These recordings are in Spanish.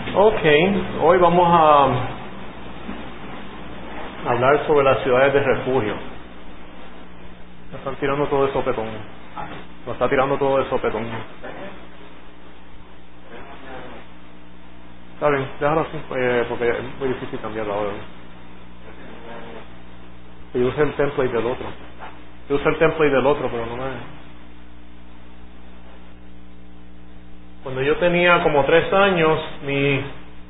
Ok, hoy vamos a hablar sobre las ciudades de refugio. Me están tirando todo de sopetón. Nos está tirando todo de sopetón. Está bien, déjalo así, porque es muy difícil cambiarlo ahora. Yo usé el template del otro. Pero no me... Cuando yo tenía como 3 años, mis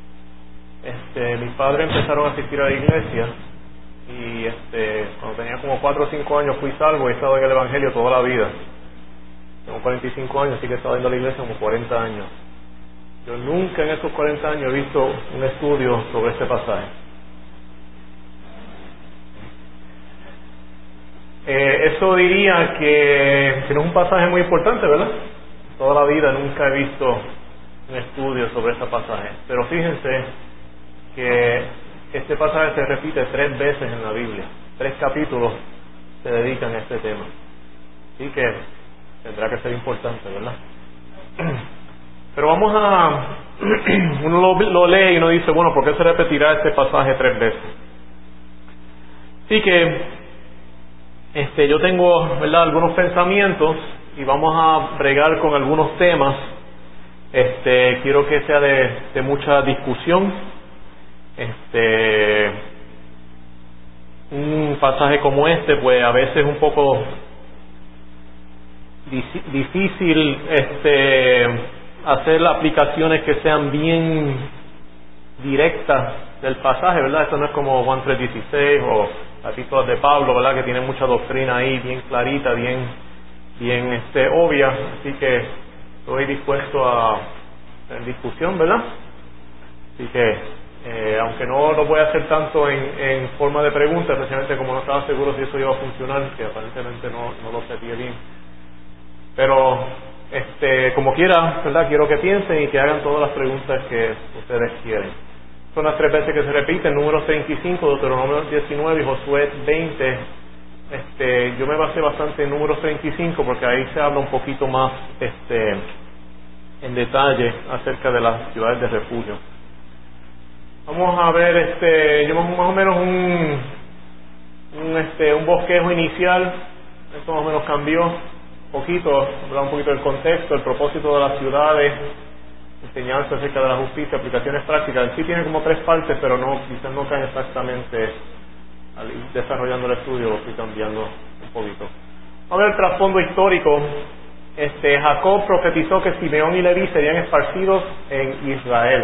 padres empezaron a asistir a la iglesia y cuando tenía como 4 o 5 años fui salvo y he estado en el evangelio toda la vida. Tengo 45 años, así que he estado yendo a la iglesia como 40 años. Yo nunca en esos 40 años he visto un estudio sobre este pasaje. Eso diría que no es un pasaje muy importante, ¿verdad? Toda la vida nunca he visto un estudio sobre este pasaje. Pero fíjense que este pasaje se repite 3 veces en la Biblia. 3 capítulos se dedican a este tema. Así que tendrá que ser importante, ¿verdad? Pero vamos a... uno lo lee y uno dice, bueno, ¿por qué se repetirá este pasaje 3 veces? Así que yo tengo, ¿verdad?, algunos pensamientos y vamos a bregar con algunos temas. Quiero que sea de mucha discusión. Un pasaje como este, pues a veces es un poco difícil hacer aplicaciones que sean bien directas del pasaje, ¿verdad? Esto no es como Juan 3:16 o las epístolas de Pablo, ¿verdad?, que tienen mucha doctrina ahí, bien clarita, bien obvia. Así que estoy dispuesto a en discusión, ¿verdad? Así que aunque no lo voy a hacer tanto en forma de pregunta, especialmente como no estaba seguro si eso iba a funcionar, que aparentemente no lo sabía bien, pero como quiera, ¿verdad?, quiero que piensen y que hagan todas las preguntas que ustedes quieren. Son las 3 veces que se repiten: Números 35, Deuteronomio 19 y Josué 20. Yo me basé bastante en Números 35 porque ahí se habla un poquito más en detalle acerca de las ciudades de refugio. Vamos a ver llevamos más o menos un bosquejo inicial. Esto más o menos cambió un poquito, hablar un poquito del contexto, el propósito de las ciudades, enseñanza acerca de la justicia, aplicaciones prácticas. En sí tiene como 3 partes, pero quizás no caen exactamente. Al ir desarrollando el estudio lo estoy cambiando un poquito. Vamos a ver el trasfondo histórico. Jacob profetizó que Simeón y Leví serían esparcidos en Israel.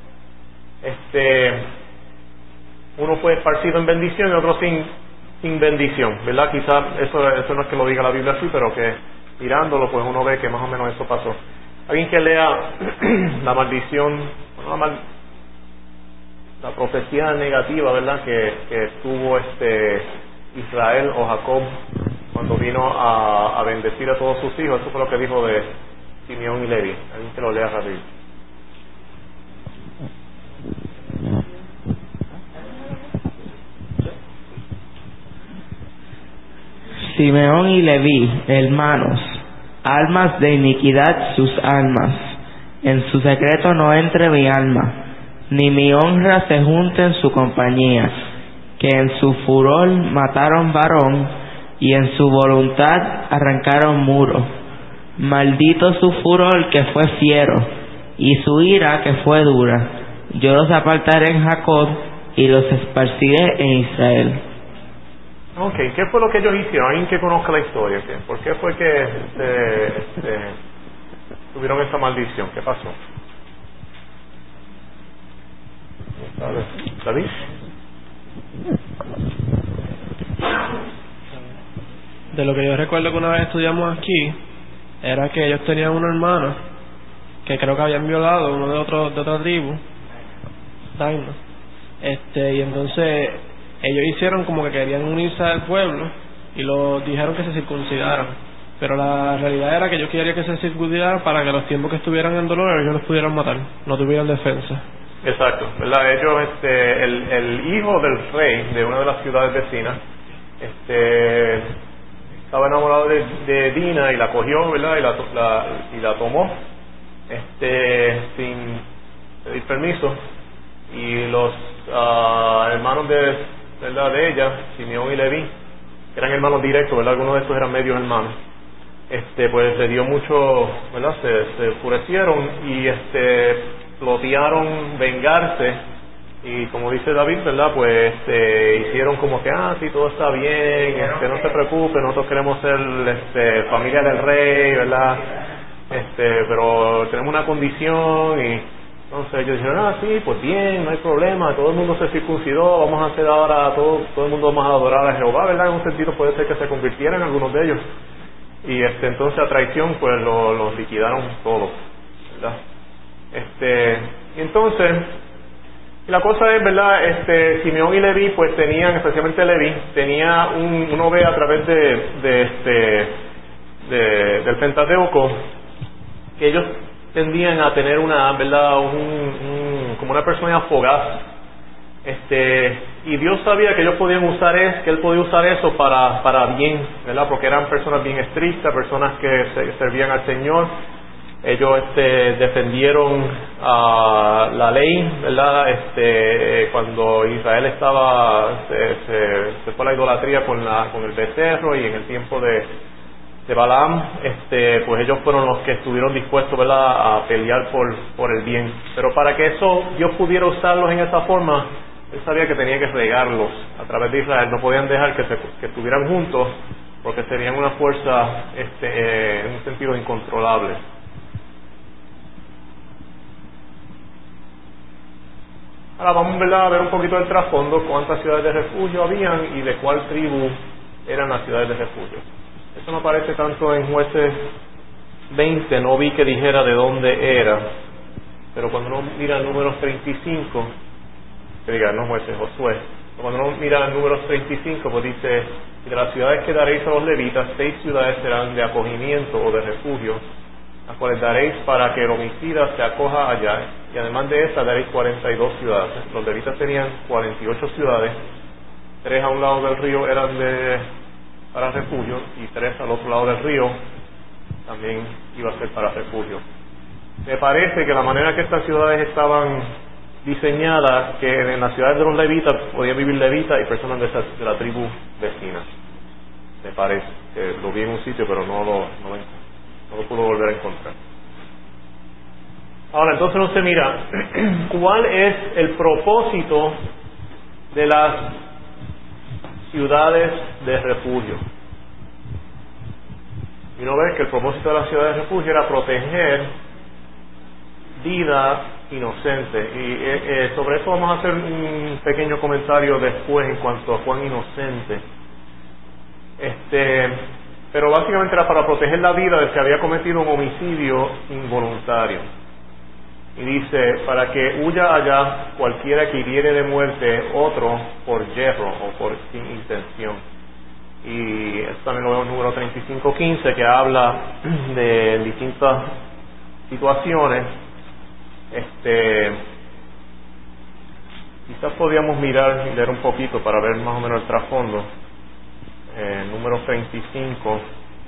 Uno fue esparcido en bendición y otro sin bendición, ¿verdad? Quizás eso no es que lo diga la Biblia así, pero que mirándolo pues uno ve que más o menos eso pasó. Alguien que lea la maldición, la profecía negativa, ¿verdad?, que tuvo Israel o Jacob cuando vino a bendecir a todos sus hijos. Eso fue lo que dijo de Simeón y Leví. Alguien que lo lea rápido. Simeón y Leví, hermanos, almas de iniquidad sus almas, en su secreto no entre mi alma, ni mi honra se junte en su compañía, que en su furor mataron varón, y en su voluntad arrancaron muro. Maldito su furor que fue fiero, y su ira que fue dura. Yo los apartaré en Jacob, y los esparciré en Israel. Ok, ¿qué fue lo que ellos hicieron? Alguien que conozca la historia. ¿Por qué fue que tuvieron esa maldición? ¿Qué pasó? ¿David? De lo que yo recuerdo que una vez estudiamos aquí, era que ellos tenían una hermana que creo que habían violado uno de otra tribu, Daina. Y entonces ellos hicieron como que querían unirse al pueblo y los dijeron que se circuncidaran, pero la realidad era que ellos querían que se circuncidaran para que los tiempos que estuvieran en dolor ellos los pudieran matar, no tuvieran defensa. Exacto, ¿verdad? Ellos, el hijo del rey de una de las ciudades vecinas, estaba enamorado de Dina y la cogió, ¿verdad? Y la tomó, sin pedir permiso, y los hermanos de ella, Simeón y Leví, que eran hermanos directos, ¿verdad? Algunos de estos eran medios hermanos, pues le dio mucho, ¿verdad? Se enfurecieron y plotearon vengarse, y como dice David, ¿verdad? Pues hicieron como que, sí, todo está bien, no se preocupe, nosotros queremos ser familia del rey, ¿verdad? Pero tenemos una condición. Y entonces ellos dijeron, sí, pues bien, no hay problema, todo el mundo se circuncidó, vamos a hacer ahora, todo el mundo vamos a adorar a Jehová, ¿verdad? En un sentido puede ser que se convirtieran algunos de ellos, y entonces a traición pues los liquidaron todos, ¿verdad? Y entonces la cosa es, ¿verdad? Simeón y Leví pues tenían, especialmente Leví, tenía uno ve a través del Pentateuco que ellos tendían a tener una, ¿verdad? Como una persona fugaz, y Dios sabía que ellos podían usar que él podía usar eso para bien, ¿verdad? Porque eran personas bien estrictas, personas que servían al Señor. Ellos defendieron la ley, ¿verdad? Cuando Israel se fue a la idolatría con el becerro, y en el tiempo de Balaam, pues ellos fueron los que estuvieron dispuestos, ¿verdad?, a pelear por el bien. Pero para que Dios pudiera usarlos en esa forma, él sabía que tenía que regarlos a través de Israel. No podían dejar que estuvieran juntos, porque serían una fuerza en un sentido incontrolable. Ahora vamos, ¿verdad?, a ver un poquito del trasfondo, cuántas ciudades de refugio habían y de cuál tribu eran las ciudades de refugio. Eso no aparece tanto en Jueces 20, no vi que dijera de dónde era, pero cuando uno mira Números 35, no Jueces, Josué, cuando uno mira Números 35, pues dice, y de las ciudades que daréis a los levitas, 6 ciudades serán de acogimiento o de refugio, las cuales daréis para que el homicida se acoja allá, y además de esta daréis 42 ciudades. Los levitas tenían 48 ciudades, 3 a un lado del río eran para refugio, y 3 al otro lado del río también iba a ser para refugio. Me parece que la manera que estas ciudades estaban diseñadas, que en las ciudades de los levitas podían vivir levitas y personas de la tribu vecina. Me parece que lo vi en un sitio, pero no lo puedo volver a encontrar. Ahora, entonces no se mira cuál es el propósito de las ciudades de refugio. Y uno ve que el propósito de las ciudades de refugio era proteger vida inocente. Y sobre eso vamos a hacer un pequeño comentario después en cuanto a Juan inocente. Pero básicamente era para proteger la vida del que había cometido un homicidio involuntario. Y dice, para que huya allá cualquiera que hiriere de muerte otro por yerro o por sin intención. Y esto también lo vemos en número 35:15, que habla de distintas situaciones. Quizás podíamos mirar y leer un poquito para ver más o menos el trasfondo. Número 35.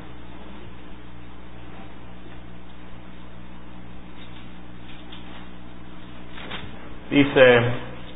Dice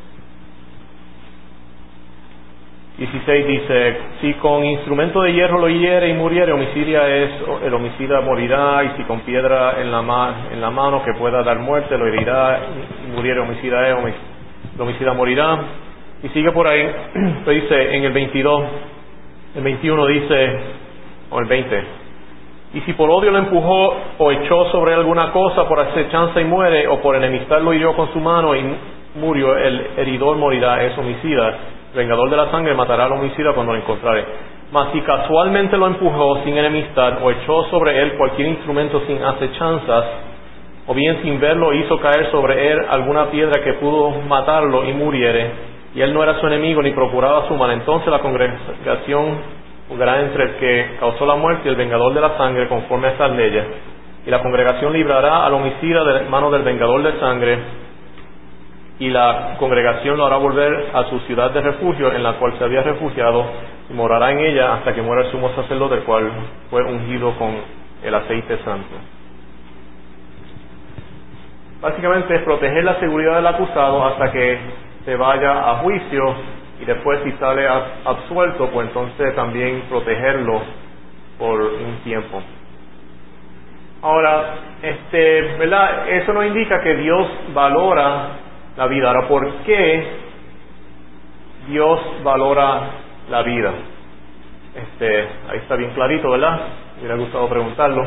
16, dice, si con instrumento de hierro lo hiere y muriere, el homicida morirá, y si con piedra en la mano que pueda dar muerte lo herirá y muriere, el homicida morirá. Y sigue por ahí. Entonces dice en el 22, el 21 dice, o el 20, y si por odio lo empujó o echó sobre alguna cosa por acechanza y muere, o por enemistad lo hirió con su mano y murió, el heridor morirá, es homicida. El vengador de la sangre matará al homicida cuando lo encontrare. Mas si casualmente lo empujó sin enemistad, o echó sobre él cualquier instrumento sin acechanzas, o bien sin verlo hizo caer sobre él alguna piedra que pudo matarlo y muriere, y él no era su enemigo ni procuraba su mal, entonces la congregación juzgará entre el que causó la muerte y el vengador de la sangre conforme a estas leyes, y la congregación librará al homicida de mano del vengador de sangre, y la congregación lo hará volver a su ciudad de refugio en la cual se había refugiado, y morará en ella hasta que muera el sumo sacerdote, el cual fue ungido con el aceite santo. básicamente es proteger la seguridad del acusado hasta que se vaya a juicio, y después si sale absuelto, pues entonces también protegerlo por un tiempo. Ahora, ¿verdad? Eso no indica que Dios valora la vida. Ahora, ¿por qué Dios valora la vida? Ahí está bien clarito, ¿verdad? Me hubiera gustado preguntarlo.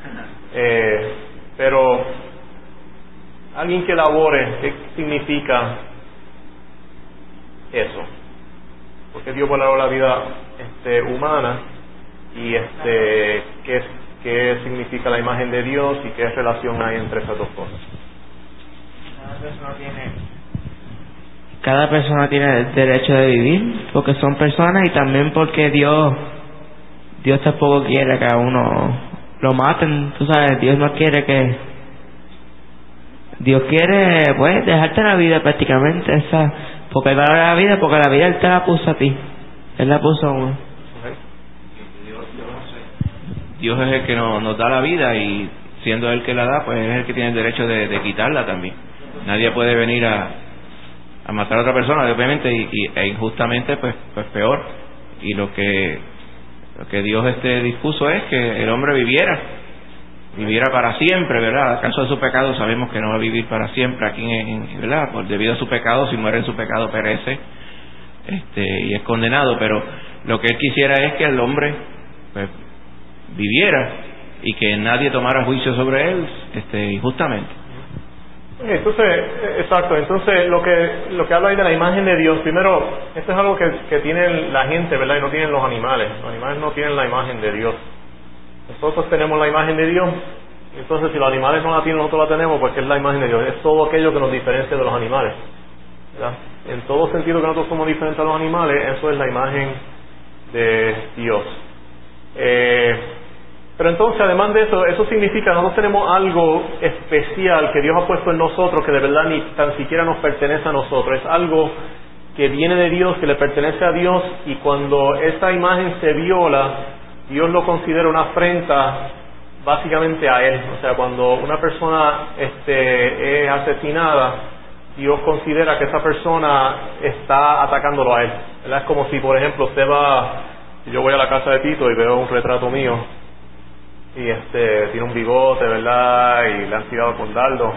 Pero alguien que labore, ¿qué significa eso? Porque Dios valora la vida humana, y qué significa la imagen de Dios y qué relación hay entre esas dos cosas. Cada persona tiene el derecho de vivir porque son personas, y también porque Dios tampoco quiere que a uno lo maten, tú sabes. Dios quiere pues dejarte la vida prácticamente, porque Él valora la vida, porque la vida Él te la puso a ti, Él la puso a uno. Dios es el que nos da la vida, y siendo Él que la da, pues es el que tiene el derecho de quitarla también. Nadie puede venir a matar a otra persona, obviamente, e injustamente, pues peor. Y lo que Dios dispuso es que el hombre viviera para siempre, ¿verdad? A causa de su pecado sabemos que no va a vivir para siempre aquí, ¿verdad? Debido a su pecado, si muere en su pecado perece, y es condenado. Pero lo que Él quisiera es que el hombre pues viviera, y que nadie tomara juicio sobre él injustamente. Entonces, exacto. Entonces, lo que habla ahí de la imagen de Dios, primero, esto es algo que tiene la gente, ¿verdad? Y no tienen los animales. Los animales no tienen la imagen de Dios. Nosotros tenemos la imagen de Dios. Entonces, si los animales no la tienen, nosotros la tenemos, porque es la imagen de Dios. Es todo aquello que nos diferencia de los animales, ¿verdad? En todo sentido que nosotros somos diferentes a los animales, eso es la imagen de Dios. Pero entonces, además de eso significa que nosotros tenemos algo especial que Dios ha puesto en nosotros, que de verdad ni tan siquiera nos pertenece a nosotros. Es algo que viene de Dios, que le pertenece a Dios, y cuando esa imagen se viola, Dios lo considera una afrenta básicamente a Él. O sea, cuando una persona es asesinada, Dios considera que esa persona está atacándolo a Él, ¿verdad? Es como si, por ejemplo, yo voy a la casa de Tito y veo un retrato mío, y tiene un bigote, ¿verdad? Y le han tirado con dardo.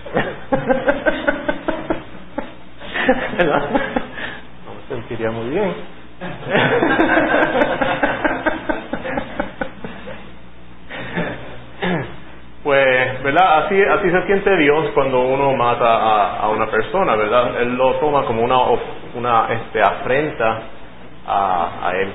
¿Verdad? No me sentiría muy bien. Pues, ¿verdad? Así se siente Dios cuando uno mata a una persona, ¿verdad? Él lo toma como una afrenta a Él.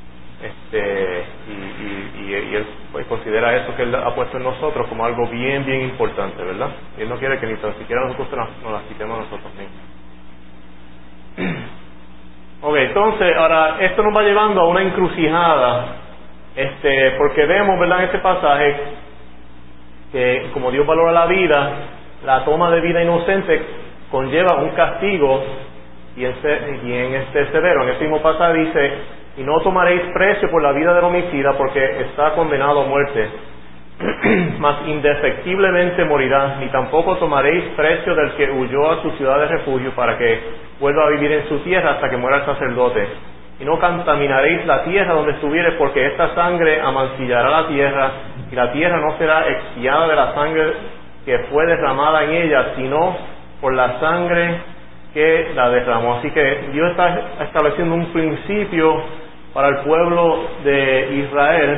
Y Él pues considera eso que Él ha puesto en nosotros como algo bien, bien importante, ¿verdad? Y Él no quiere que ni tan siquiera nosotros nos las quitemos a nosotros mismos. Ok, entonces, ahora, esto nos va llevando a una encrucijada, porque vemos, ¿verdad?, en este pasaje, que como Dios valora la vida, la toma de vida inocente conlleva un castigo, y en severo. En este mismo pasaje dice: y no tomaréis precio por la vida del homicida, porque está condenado a muerte, mas indefectiblemente morirá, ni tampoco tomaréis precio del que huyó a su ciudad de refugio, para que vuelva a vivir en su tierra hasta que muera el sacerdote. Y no contaminaréis la tierra donde estuvieres, porque esta sangre amancillará la tierra, y la tierra no será expiada de la sangre que fue derramada en ella, sino por la sangre que la derramó. Así que Dios está estableciendo un principio para el pueblo de Israel,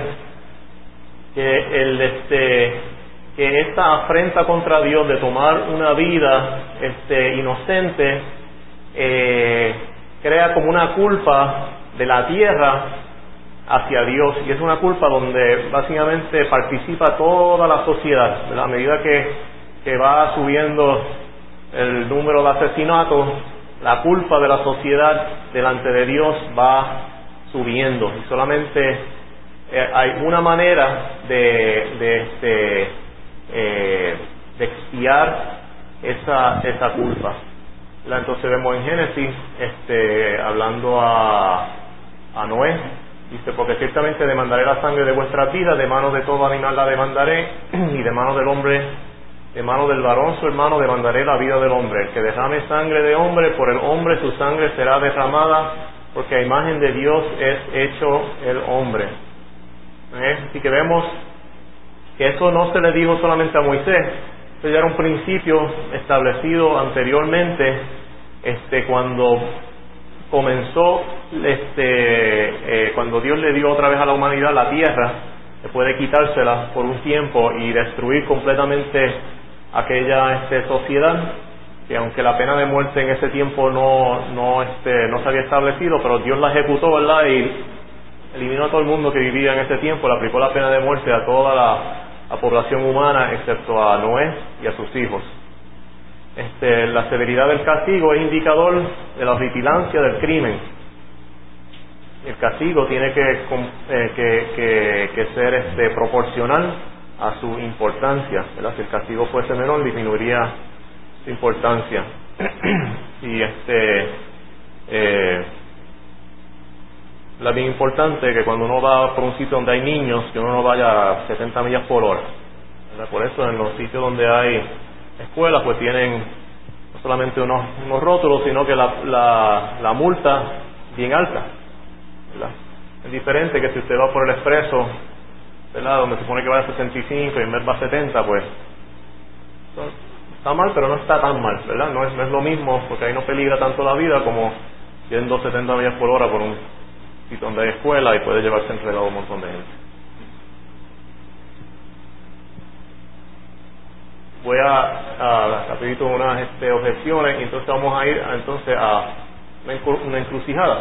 que esta afrenta contra Dios de tomar una vida inocente crea como una culpa de la tierra hacia Dios, y es una culpa donde básicamente participa toda la sociedad, ¿verdad? A medida que va subiendo el número de asesinatos, la culpa de la sociedad delante de Dios va subiendo, y solamente hay una manera de expiar esa culpa. Entonces vemos en Génesis hablando a Noé, dice: porque ciertamente demandaré la sangre de vuestras vidas, de manos de todo animal la demandaré, y de manos del hombre de mano del varón su hermano demandaré la vida del hombre. El que derrame sangre de hombre, por el hombre su sangre será derramada, porque a imagen de Dios es hecho el hombre. Así que vemos que eso no se le dijo solamente a Moisés, eso ya era un principio establecido anteriormente, cuando comenzó, cuando Dios le dio otra vez a la humanidad la tierra, después de quitársela por un tiempo y destruir completamente aquella sociedad, que aunque la pena de muerte en ese tiempo no se había establecido, pero Dios la ejecutó, ¿verdad? Y eliminó a todo el mundo que vivía en ese tiempo, le aplicó la pena de muerte a toda la población humana, excepto a Noé y a sus hijos. La severidad del castigo es indicador de la horripilancia del crimen. El castigo tiene que ser proporcional a su importancia, ¿verdad? Si el castigo fuese menor, disminuiría su importancia. Y es bien importante que cuando uno va por un sitio donde hay niños, que uno no vaya a 70 millas por hora, ¿verdad? Por eso en los sitios donde hay escuelas pues tienen no solamente unos rótulos, sino que la multa bien alta, ¿verdad? Es diferente que si usted va por el expreso, ¿verdad?, donde se supone que va a 65 y en vez va a 70, pues está mal, pero no está tan mal, ¿verdad? No es lo mismo, porque ahí no peligra tanto la vida como yendo 70 millas por hora por un sitio donde hay escuela y puede llevarse entregado a un montón de gente. Voy a rapidito unas objeciones y entonces vamos a ir a una encrucijada.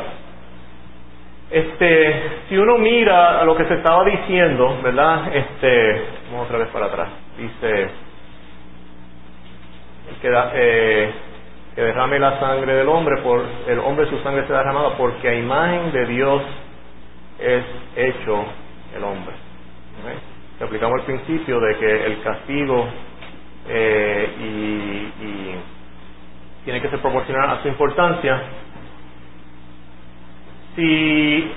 Si uno mira a lo que se estaba diciendo, ¿verdad? Vamos otra vez para atrás. Dice que derrame la sangre del hombre, por el hombre su sangre será derramada, porque a imagen de Dios es hecho el hombre. ¿Okay? Si aplicamos el principio de que el castigo y tiene que ser proporcional a su importancia. Si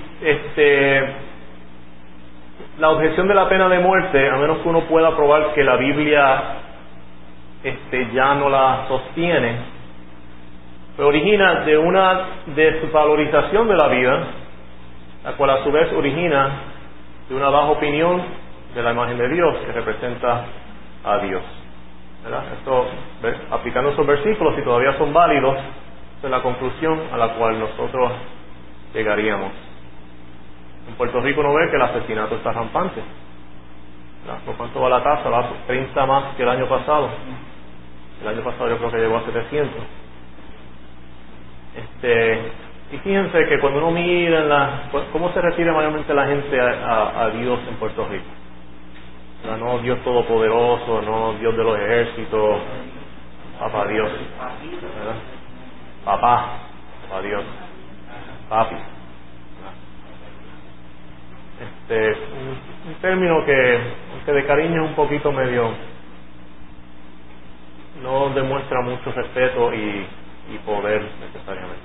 la objeción de la pena de muerte, a menos que uno pueda probar que la Biblia ya no la sostiene, pues origina de una desvalorización de la vida, la cual a su vez origina de una baja opinión de la imagen de Dios, que representa a Dios, ¿verdad? Esto, aplicando esos versículos, si todavía son válidos, es la conclusión a la cual nosotros llegaríamos. En Puerto Rico uno ve que el asesinato está rampante, ¿verdad? ¿Por cuánto va la tasa? Va 30 más que el año pasado. El año pasado yo creo que llegó a 700. Y fíjense que cuando uno mira cómo se refiere mayormente la gente a Dios en Puerto Rico, ¿verdad? No Dios todopoderoso, no Dios de los ejércitos, papá Dios, ¿verdad? Papá Dios, papi. Un término que de cariño es un poquito medio, no demuestra mucho respeto y poder necesariamente.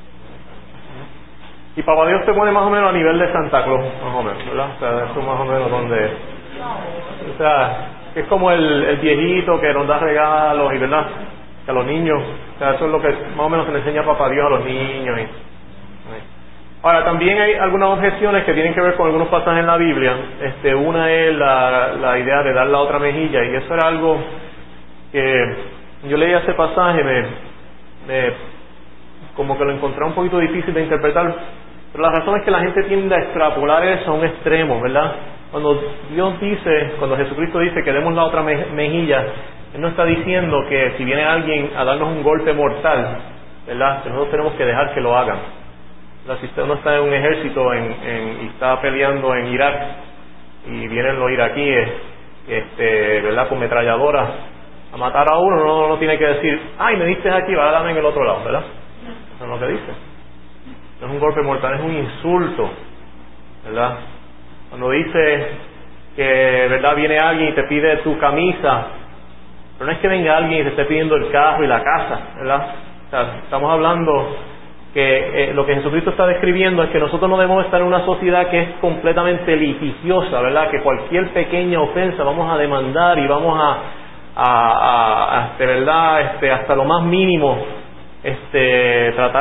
Y papá Dios se pone más o menos a nivel de Santa Claus, más o menos, ¿verdad? O sea, eso más o menos donde, o sea, es como el viejito que nos da regalos y, ¿verdad?, que a los niños, o sea, eso es lo que más o menos se le enseña a papá Dios a los niños. Ahora, también hay algunas objeciones que tienen que ver con algunos pasajes en la Biblia. Una es la idea de dar la otra mejilla, y eso era algo que yo leía ese pasaje, como que lo encontré un poquito difícil de interpretar, pero la razón es que la gente tiende a extrapolar eso a un extremo, ¿verdad? Cuando Jesucristo dice que demos la otra mejilla, Él no está diciendo que si viene alguien a darnos un golpe mortal, ¿verdad?, que nosotros tenemos que dejar que lo hagan. Si usted no está en un ejército y está peleando en Irak y vienen los iraquíes, ¿verdad?, con metralladoras a matar a uno, no tiene que decir, ay, me diste aquí, va a darme en el otro lado, ¿verdad? Eso es lo que dice. No es un golpe mortal, es un insulto, ¿verdad? Cuando dice que, ¿verdad?, viene alguien y te pide tu camisa, pero no es que venga alguien y te esté pidiendo el carro y la casa, ¿verdad? O sea, estamos hablando que lo que Jesucristo está describiendo es que nosotros no debemos estar en una sociedad que es completamente litigiosa, ¿verdad?, que cualquier pequeña ofensa vamos a demandar y vamos de verdad, hasta lo más mínimo, tratar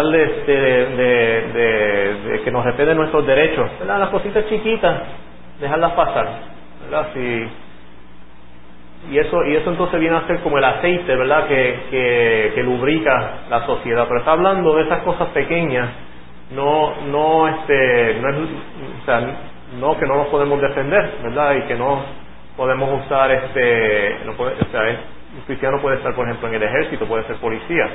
de que nos respeten nuestros derechos, ¿verdad? Las cositas chiquitas, dejarlas pasar, ¿verdad? Y eso entonces viene a ser como el aceite, ¿verdad? Que lubrica la sociedad. Pero está hablando de esas cosas pequeñas, no es, o sea, no que no nos podemos defender, ¿verdad? Y que no podemos usar no puede, o sea, un cristiano puede estar, por ejemplo, en el ejército, puede ser policía.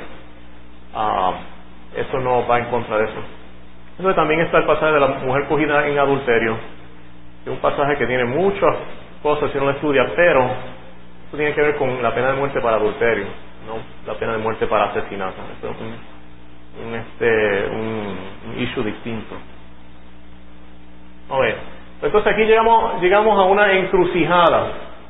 Eso no va en contra de eso. Entonces también está el pasaje de la mujer cogida en adulterio, que es un pasaje que tiene muchas cosas si uno lo estudia, pero eso tiene que ver con la pena de muerte para adulterio, no la pena de muerte para asesinato. Eso es un issue distinto. A ver, entonces aquí llegamos a una encrucijada.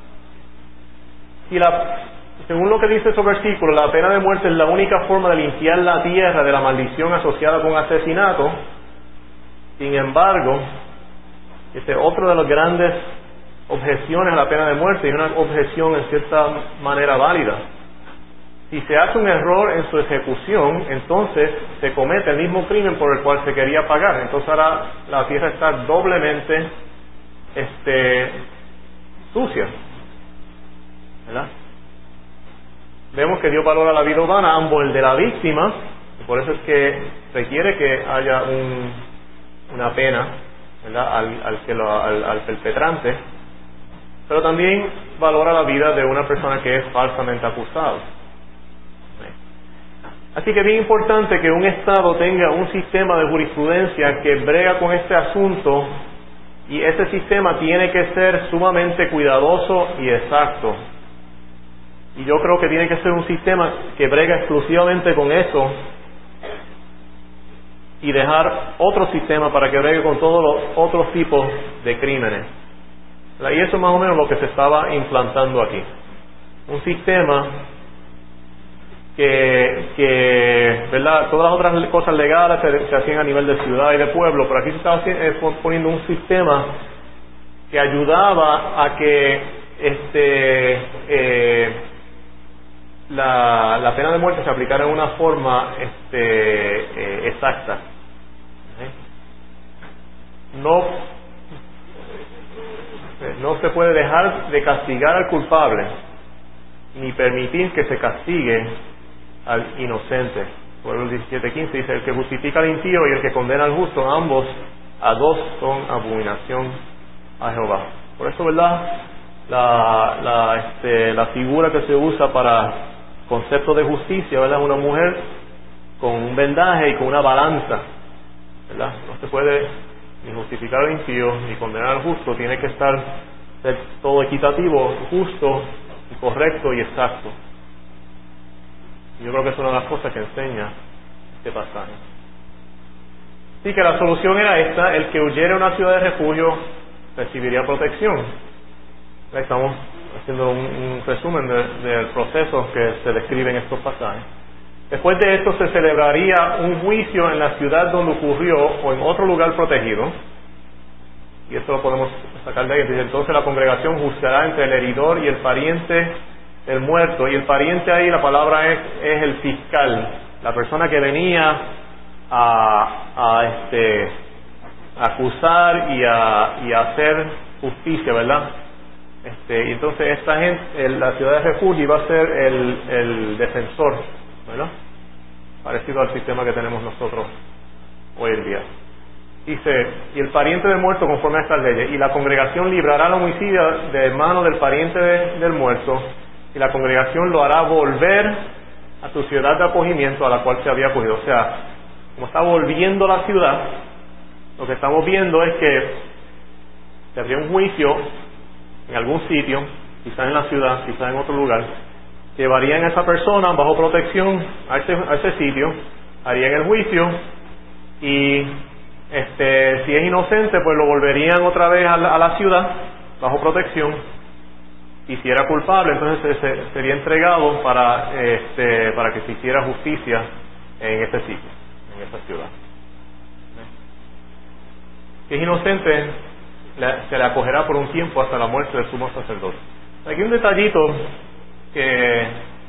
Y según lo que dice ese versículo, la pena de muerte es la única forma de limpiar la tierra de la maldición asociada con asesinato. Sin embargo, otro de las grandes objeciones a la pena de muerte, y una objeción en cierta manera válida. Si se hace un error en su ejecución, entonces se comete el mismo crimen por el cual se quería pagar. Entonces ahora la tierra está doblemente sucia, ¿verdad? Vemos que Dios valora la vida humana, ambos el de la víctima, y por eso es que requiere que haya una pena, ¿verdad? al perpetrante, pero también valora la vida de una persona que es falsamente acusada. Así que es bien importante que un Estado tenga un sistema de jurisprudencia que brega con este asunto, y ese sistema tiene que ser sumamente cuidadoso y exacto. Y yo creo que tiene que ser un sistema que brega exclusivamente con eso y dejar otro sistema para que bregue con todos los otros tipos de crímenes. Y eso es más o menos lo que se estaba implantando aquí. Un sistema que ¿verdad? Todas las otras cosas legales se hacían a nivel de ciudad y de pueblo, pero aquí se estaba poniendo un sistema que ayudaba a que la pena de muerte se aplicara de una forma exacta. No se puede dejar de castigar al culpable ni permitir que se castigue al inocente. Proverbios 17:15 dice: el que justifica al impío y el que condena al justo, ambos a dos son abominación a Jehová. Por eso, ¿verdad? La figura que se usa para concepto de justicia, ¿verdad? Una mujer con un vendaje y con una balanza, ¿verdad? No se puede ni justificar al impío ni condenar al justo, tiene que ser todo equitativo, justo, correcto y exacto. Yo creo que es una de las cosas que enseña este pasaje. Así que la solución era esta: el que huyera a una ciudad de refugio recibiría protección. Estamos haciendo un resumen del proceso que se describe en estos pasajes. Después de esto se celebraría un juicio en la ciudad donde ocurrió o en otro lugar protegido, y esto lo podemos sacar de ahí. Entonces la congregación juzgará entre el heridor y el pariente del muerto, y el pariente ahí, la palabra es el fiscal, la persona que venía a acusar y a hacer justicia, ¿verdad? Y entonces esta gente, la ciudad de refugio, iba a ser el defensor, ¿verdad? Parecido al sistema que tenemos nosotros hoy en día. Dice: y el pariente del muerto conforme a estas leyes, y la congregación librará al homicida de mano del pariente del muerto, y la congregación lo hará volver a tu ciudad de acogimiento a la cual se había acogido. O sea, como está volviendo a la ciudad, lo que estamos viendo es que se habría un juicio en algún sitio, quizás en la ciudad, quizás en otro lugar, llevarían a esa persona bajo protección a ese sitio, harían el juicio, y si es inocente, pues lo volverían otra vez a la ciudad bajo protección, y si era culpable, entonces sería entregado para que se hiciera justicia en ese sitio, en esa ciudad. Si es inocente, se le acogerá por un tiempo hasta la muerte del sumo sacerdote. Aquí un detallito que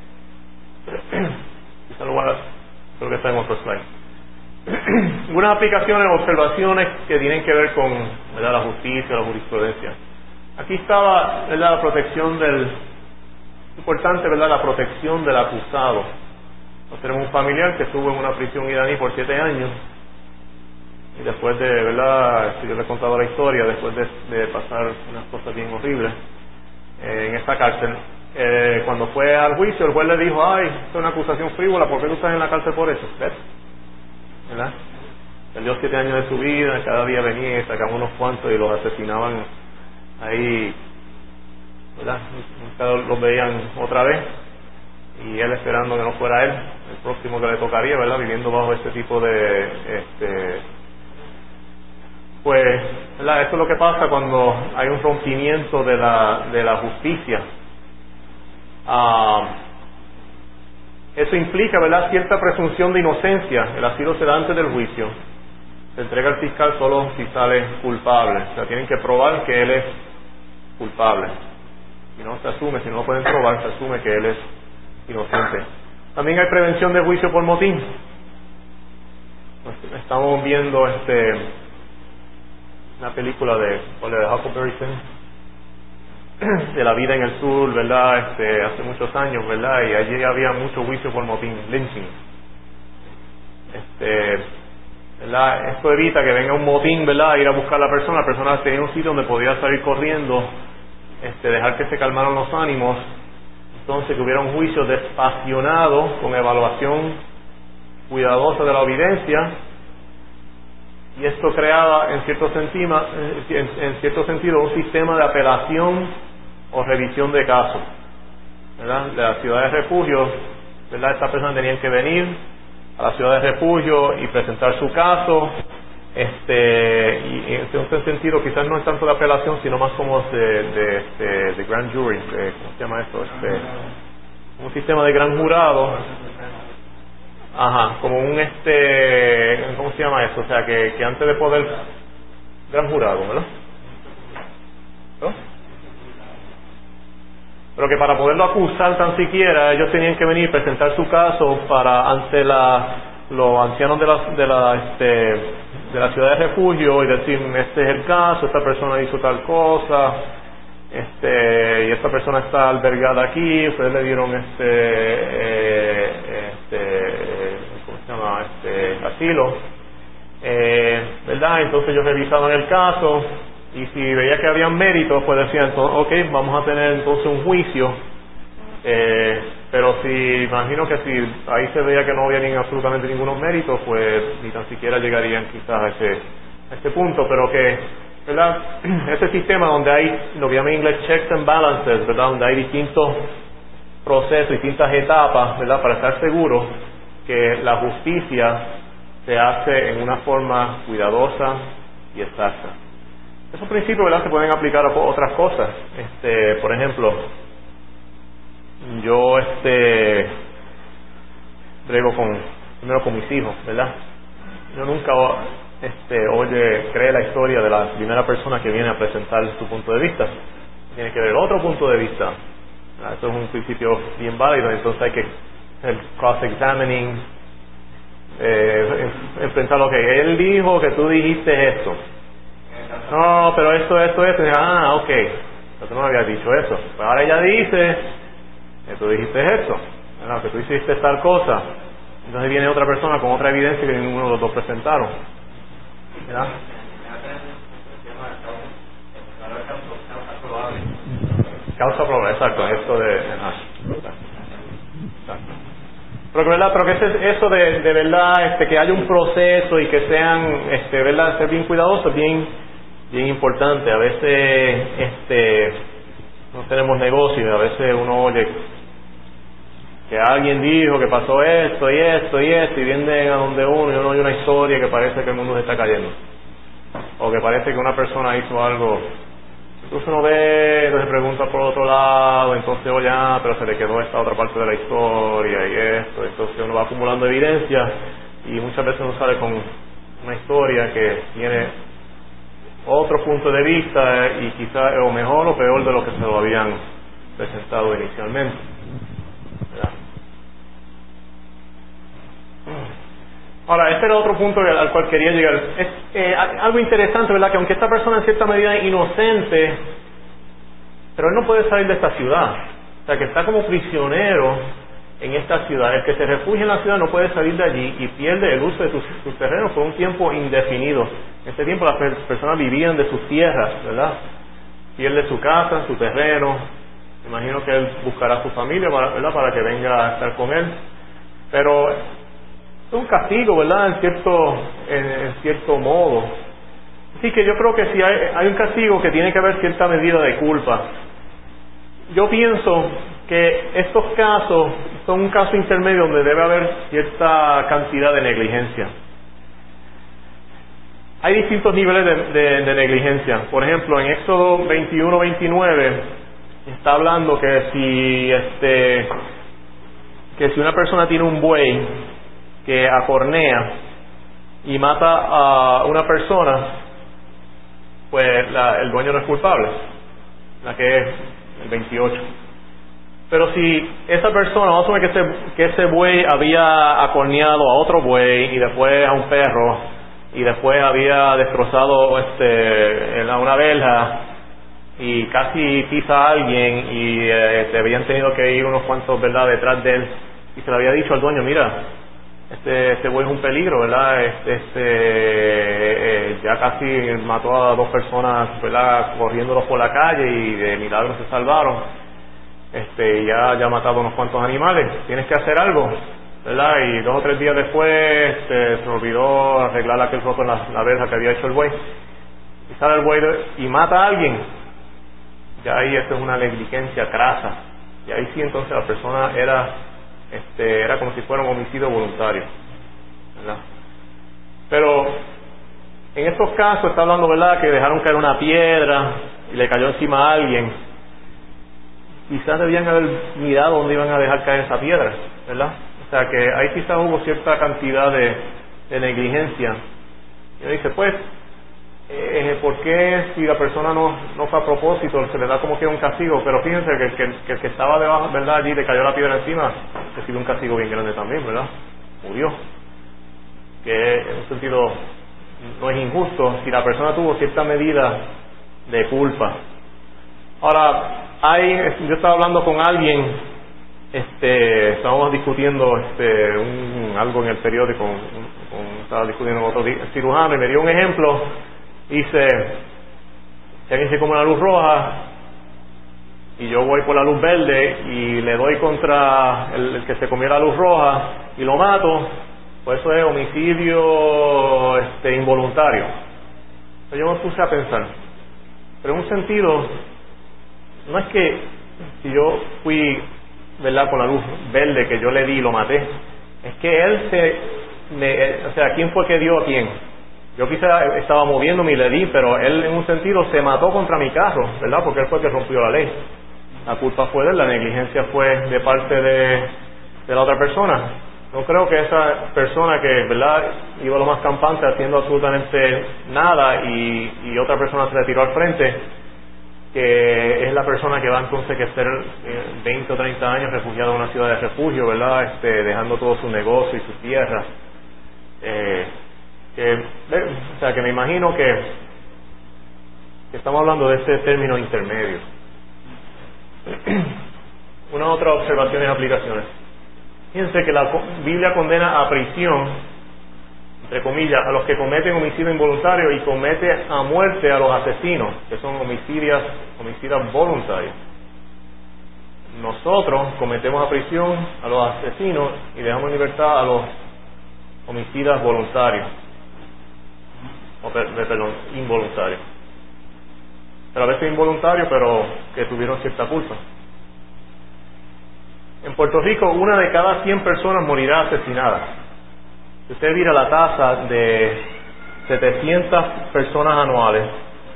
quizá creo que está en otro slide. Algunas aplicaciones o observaciones que tienen que ver con, ¿verdad?, la justicia, la jurisprudencia. Aquí estaba, ¿verdad?, la protección importante, ¿verdad?, la protección del acusado. Tenemos un familiar que estuvo en una prisión iraní por 7 años y después de, ¿verdad?, si yo le he contado la historia, después de pasar unas cosas bien horribles en esta cárcel, cuando fue al juicio, el juez le dijo: ay, esto es una acusación frívola, ¿por qué tú estás en la cárcel por eso? ¿Ves? ¿Verdad? Perdió 7 años de su vida, cada día venía y sacaba unos cuantos y los asesinaban ahí, ¿verdad? Nunca los veían otra vez, y él esperando que no fuera él el próximo que le tocaría, ¿verdad?, viviendo bajo este tipo de pues, ¿verdad?, esto es lo que pasa cuando hay un rompimiento de la justicia. Eso implica, ¿verdad?, cierta presunción de inocencia. El asilo se da antes del juicio, se entrega al fiscal solo si sale culpable. O sea, tienen que probar que él es culpable. Si no lo pueden probar, se asume que él es inocente. También hay prevención de juicio por motín. Estamos viendo una película de Huckleberry Finn, de la vida en el sur, ¿verdad?, hace muchos años, ¿verdad?, y allí había mucho juicio por motín, lynching. ¿Verdad? Esto evita que venga un motín, ¿verdad?, ir a buscar a la persona tenía un sitio donde podía salir corriendo, dejar que se calmaran los ánimos. Entonces, que hubiera un juicio despasionado con evaluación cuidadosa de la evidencia, y esto creaba en cierto sentido un sistema de apelación o revisión de casos, ¿verdad? De la ciudad de refugio, ¿verdad?, estas personas tenían que venir a la ciudad de refugio y presentar su caso, y en ese sentido quizás no es tanto de apelación, sino más como de grand jury, ¿cómo se llama esto? Un sistema de gran jurado. Ajá, como un ¿cómo se llama eso? O sea, que antes de poder, gran jurado, ¿verdad? ¿No? Pero que para poderlo acusar tan siquiera, ellos tenían que venir y presentar su caso ante los ancianos de la ciudad de refugio y decir: este es el caso, esta persona hizo tal cosa, y esta persona está albergada aquí, ustedes le dieron ¿cómo se llama? Asilo, ¿verdad? Entonces ellos revisaban el caso, y si veía que habían méritos, pues decían: ok, vamos a tener entonces un juicio, pero imagino que si ahí se veía que no había ni absolutamente ningunos méritos, pues ni tan siquiera llegarían quizás a ese punto, pero que, ¿verdad?, ese sistema donde hay lo que llaman en inglés checks and balances, ¿verdad?, donde hay distintos procesos, distintas etapas, ¿verdad?, para estar seguro que la justicia se hace en una forma cuidadosa y exacta. Esos principios, ¿verdad?, se pueden aplicar a otras cosas. Por ejemplo, yo brego primero con mis hijos, ¿verdad? Yo nunca cree la historia de la primera persona que viene a presentar su punto de vista. Tiene que ver otro punto de vista. Eso es un principio bien válido. Entonces hay que el cross-examining, enfrentar lo que él dijo, que tú dijiste esto. No, pero esto. Ok, pero tú no me habías dicho eso. Pues ahora ella dice que tú dijiste esto, que tú hiciste tal cosa. Entonces viene otra persona con otra evidencia que ninguno de los dos presentaron, ¿verdad? Causa probable, exacto, esto de... exacto. Pero que eso de verdad, que haya un proceso y que sean, verdad, ser bien cuidadosos, bien importante. A veces, no tenemos negocio, y a veces uno oye que alguien dijo que pasó esto y esto y esto, y viene a donde uno y uno oye una historia que parece que el mundo se está cayendo, o que parece que una persona hizo algo. Entonces uno ve, entonces pregunta por otro lado, entonces oye, pero se le quedó esta otra parte de la historia y esto. Entonces uno va acumulando evidencia, y muchas veces uno sale con una historia que tiene otro punto de vista, y quizá o mejor o peor de lo que se lo habían presentado inicialmente. Ahora, este era otro punto al cual quería llegar. Es algo interesante, ¿verdad? Que aunque esta persona en cierta medida es inocente, pero él no puede salir de esta ciudad. O sea, que está como prisionero en esta ciudad. El que se refugia en la ciudad no puede salir de allí y pierde el uso de sus terrenos por un tiempo indefinido. En este tiempo las personas vivían de sus tierras, ¿verdad? Pierde su casa, su terreno. Me imagino que él buscará a su familia, ¿verdad? Para que venga a estar con él. Pero es un castigo, ¿verdad? En cierto modo. Así que yo creo que si hay un castigo, que tiene que haber cierta medida de culpa. Yo pienso que estos casos son un caso intermedio donde debe haber cierta cantidad de negligencia. Hay distintos niveles de negligencia. Por ejemplo, en Éxodo 21-29 está hablando que si una persona tiene un buey que acornea y mata a una persona, pues el dueño no es culpable, la que es el 28. Pero si esa persona, vamos a ver que ese buey había acorneado a otro buey y después a un perro y después había destrozado una verja y casi pisa a alguien y habían tenido que ir unos cuantos, ¿verdad?, detrás de él, y se le había dicho al dueño, mira, este buey es un peligro, ¿verdad? Ya casi mató a 2 personas, ¿verdad?, corriéndolos por la calle y de milagro se salvaron. Ya ha matado unos cuantos animales, tienes que hacer algo, ¿verdad? Y 2 o 3 días después se olvidó arreglar aquel roto en la verja que había hecho el buey, y sale el buey y mata a alguien. Ya ahí esto es una negligencia crasa, y ahí sí entonces la persona era como si fuera un homicidio voluntario, ¿verdad? Pero en estos casos está hablando, ¿verdad?, que dejaron caer una piedra y le cayó encima a alguien. Quizás debían haber mirado dónde iban a dejar caer esa piedra, ¿verdad? O sea que ahí quizás hubo cierta cantidad de negligencia. Y uno dice, pues, ¿por qué si la persona no fue a propósito se le da como que un castigo? Pero fíjense que el que estaba debajo, ¿verdad?, allí le cayó la piedra encima, recibió un castigo bien grande también, ¿verdad? Murió. Que en un sentido no es injusto si la persona tuvo cierta medida de culpa. Ahora, yo estaba hablando con alguien, estábamos discutiendo algo en el periódico, estaba discutiendo con otro cirujano y me dio un ejemplo. Dice, si alguien se come la luz roja y yo voy por la luz verde y le doy contra el que se comió la luz roja y lo mato, pues eso es homicidio involuntario. Entonces yo me puse a pensar, pero en un sentido, no es que si yo fui, ¿verdad?, con la luz verde que yo le di y lo maté, es que él ¿quién fue que dio a quién? Yo quizá estaba moviéndome y le di, pero él en un sentido se mató contra mi carro, ¿verdad?, porque él fue el que rompió la ley. La culpa fue de él, la negligencia fue de parte de la otra persona. No creo que esa persona que, ¿verdad?, iba lo más campante haciendo absolutamente nada y otra persona se le tiró al frente, que es la persona que va entonces que ser 20 o 30 años refugiado en una ciudad de refugio, ¿verdad?, dejando todo su negocio y su tierra. Que me imagino que estamos hablando de este término intermedio. Una otra observación y aplicaciones. Fíjense que la Biblia condena a prisión, entre comillas, a los que cometen homicidio involuntario y comete a muerte a los asesinos, que son homicidas voluntarios. Nosotros cometemos a prisión a los asesinos y dejamos en libertad a los homicidas voluntarios, involuntarios. Pero a veces involuntarios, pero que tuvieron cierta culpa. En Puerto Rico, 1 de cada 100 personas morirá asesinada. Si usted mira la tasa de 700 personas anuales,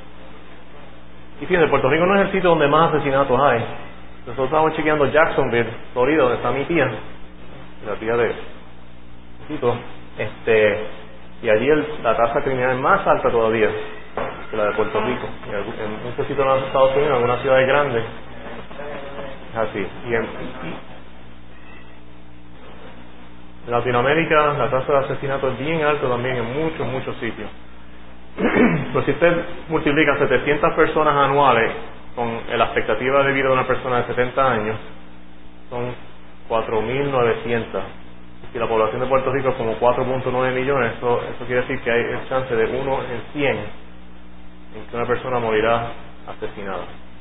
y fíjense, Puerto Rico no es el sitio donde más asesinatos hay. Nosotros estamos chequeando Jacksonville, Florida, donde está mi tía, la tía de Tito, y allí la tasa criminal es más alta todavía que la de Puerto Rico. En muchos sitios de los Estados Unidos, en algunas ciudades grandes, es así. En Latinoamérica la tasa de asesinato es bien alta también en muchos sitios. Pero si usted multiplica 700 personas anuales con la expectativa de vida de una persona de 70 años, son 4.900. Si la población de Puerto Rico es como 4.9 millones, eso quiere decir que hay el chance de 1 en 100 en que una persona morirá asesinada.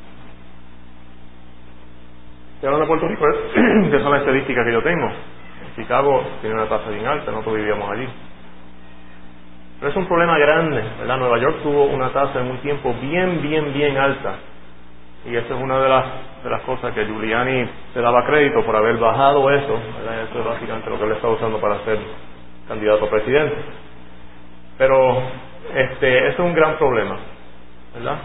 Estoy hablando de Puerto Rico, que son las estadísticas que yo tengo. Chicago tiene una tasa bien alta, nosotros vivíamos allí. Pero es un problema grande, ¿verdad? Nueva York tuvo una tasa en un tiempo bien alta. Y esa es una de las cosas que Giuliani se daba crédito por haber bajado eso, ¿verdad? Eso es básicamente lo que él está usando para ser candidato a presidente. Pero ese es un gran problema, ¿verdad?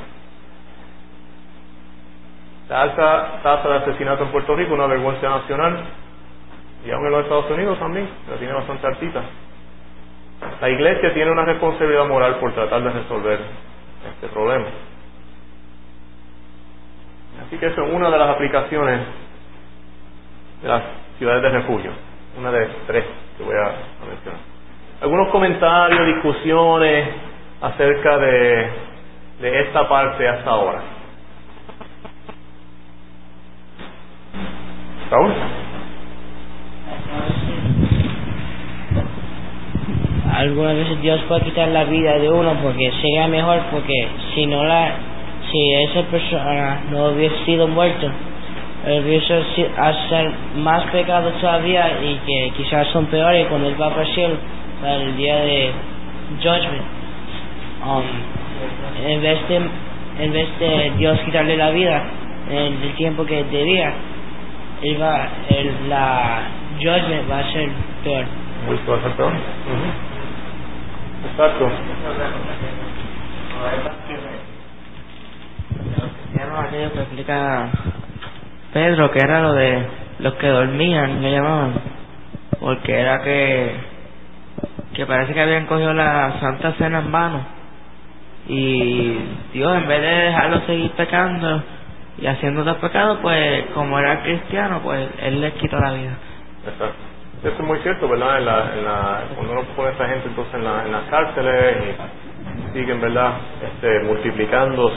La alta tasa de asesinato en Puerto Rico es una vergüenza nacional, y aún en los Estados Unidos también, la tiene bastante altita. La Iglesia tiene una responsabilidad moral por tratar de resolver este problema. Así que eso es una de las aplicaciones de las ciudades de refugio, una de 3 que voy a mencionar. Algunos comentarios, discusiones acerca de esta parte hasta ahora. ¿Raúl? Algunas veces Dios puede quitar la vida de uno porque sería mejor, porque si esa persona no hubiese sido muerto, hubiese hacer más pecados todavía, y que quizás son peores cuando él va para el cielo, para el día de judgment. En vez de Dios quitarle la vida en el tiempo que debía, la judgment va a ser peor. ¿Va a ser peor? Exacto. Aquello que explica Pedro, que era lo de los que dormían, le llamaban, porque era que parece que habían cogido la Santa Cena en vano, y Dios, en vez de dejarlo seguir pecando y haciendo otros pecados, pues como era cristiano, pues él les quitó la vida. Exacto. Eso es muy cierto, ¿verdad? Cuando uno pone a esta gente entonces en las cárceles y siguen, ¿verdad? Multiplicando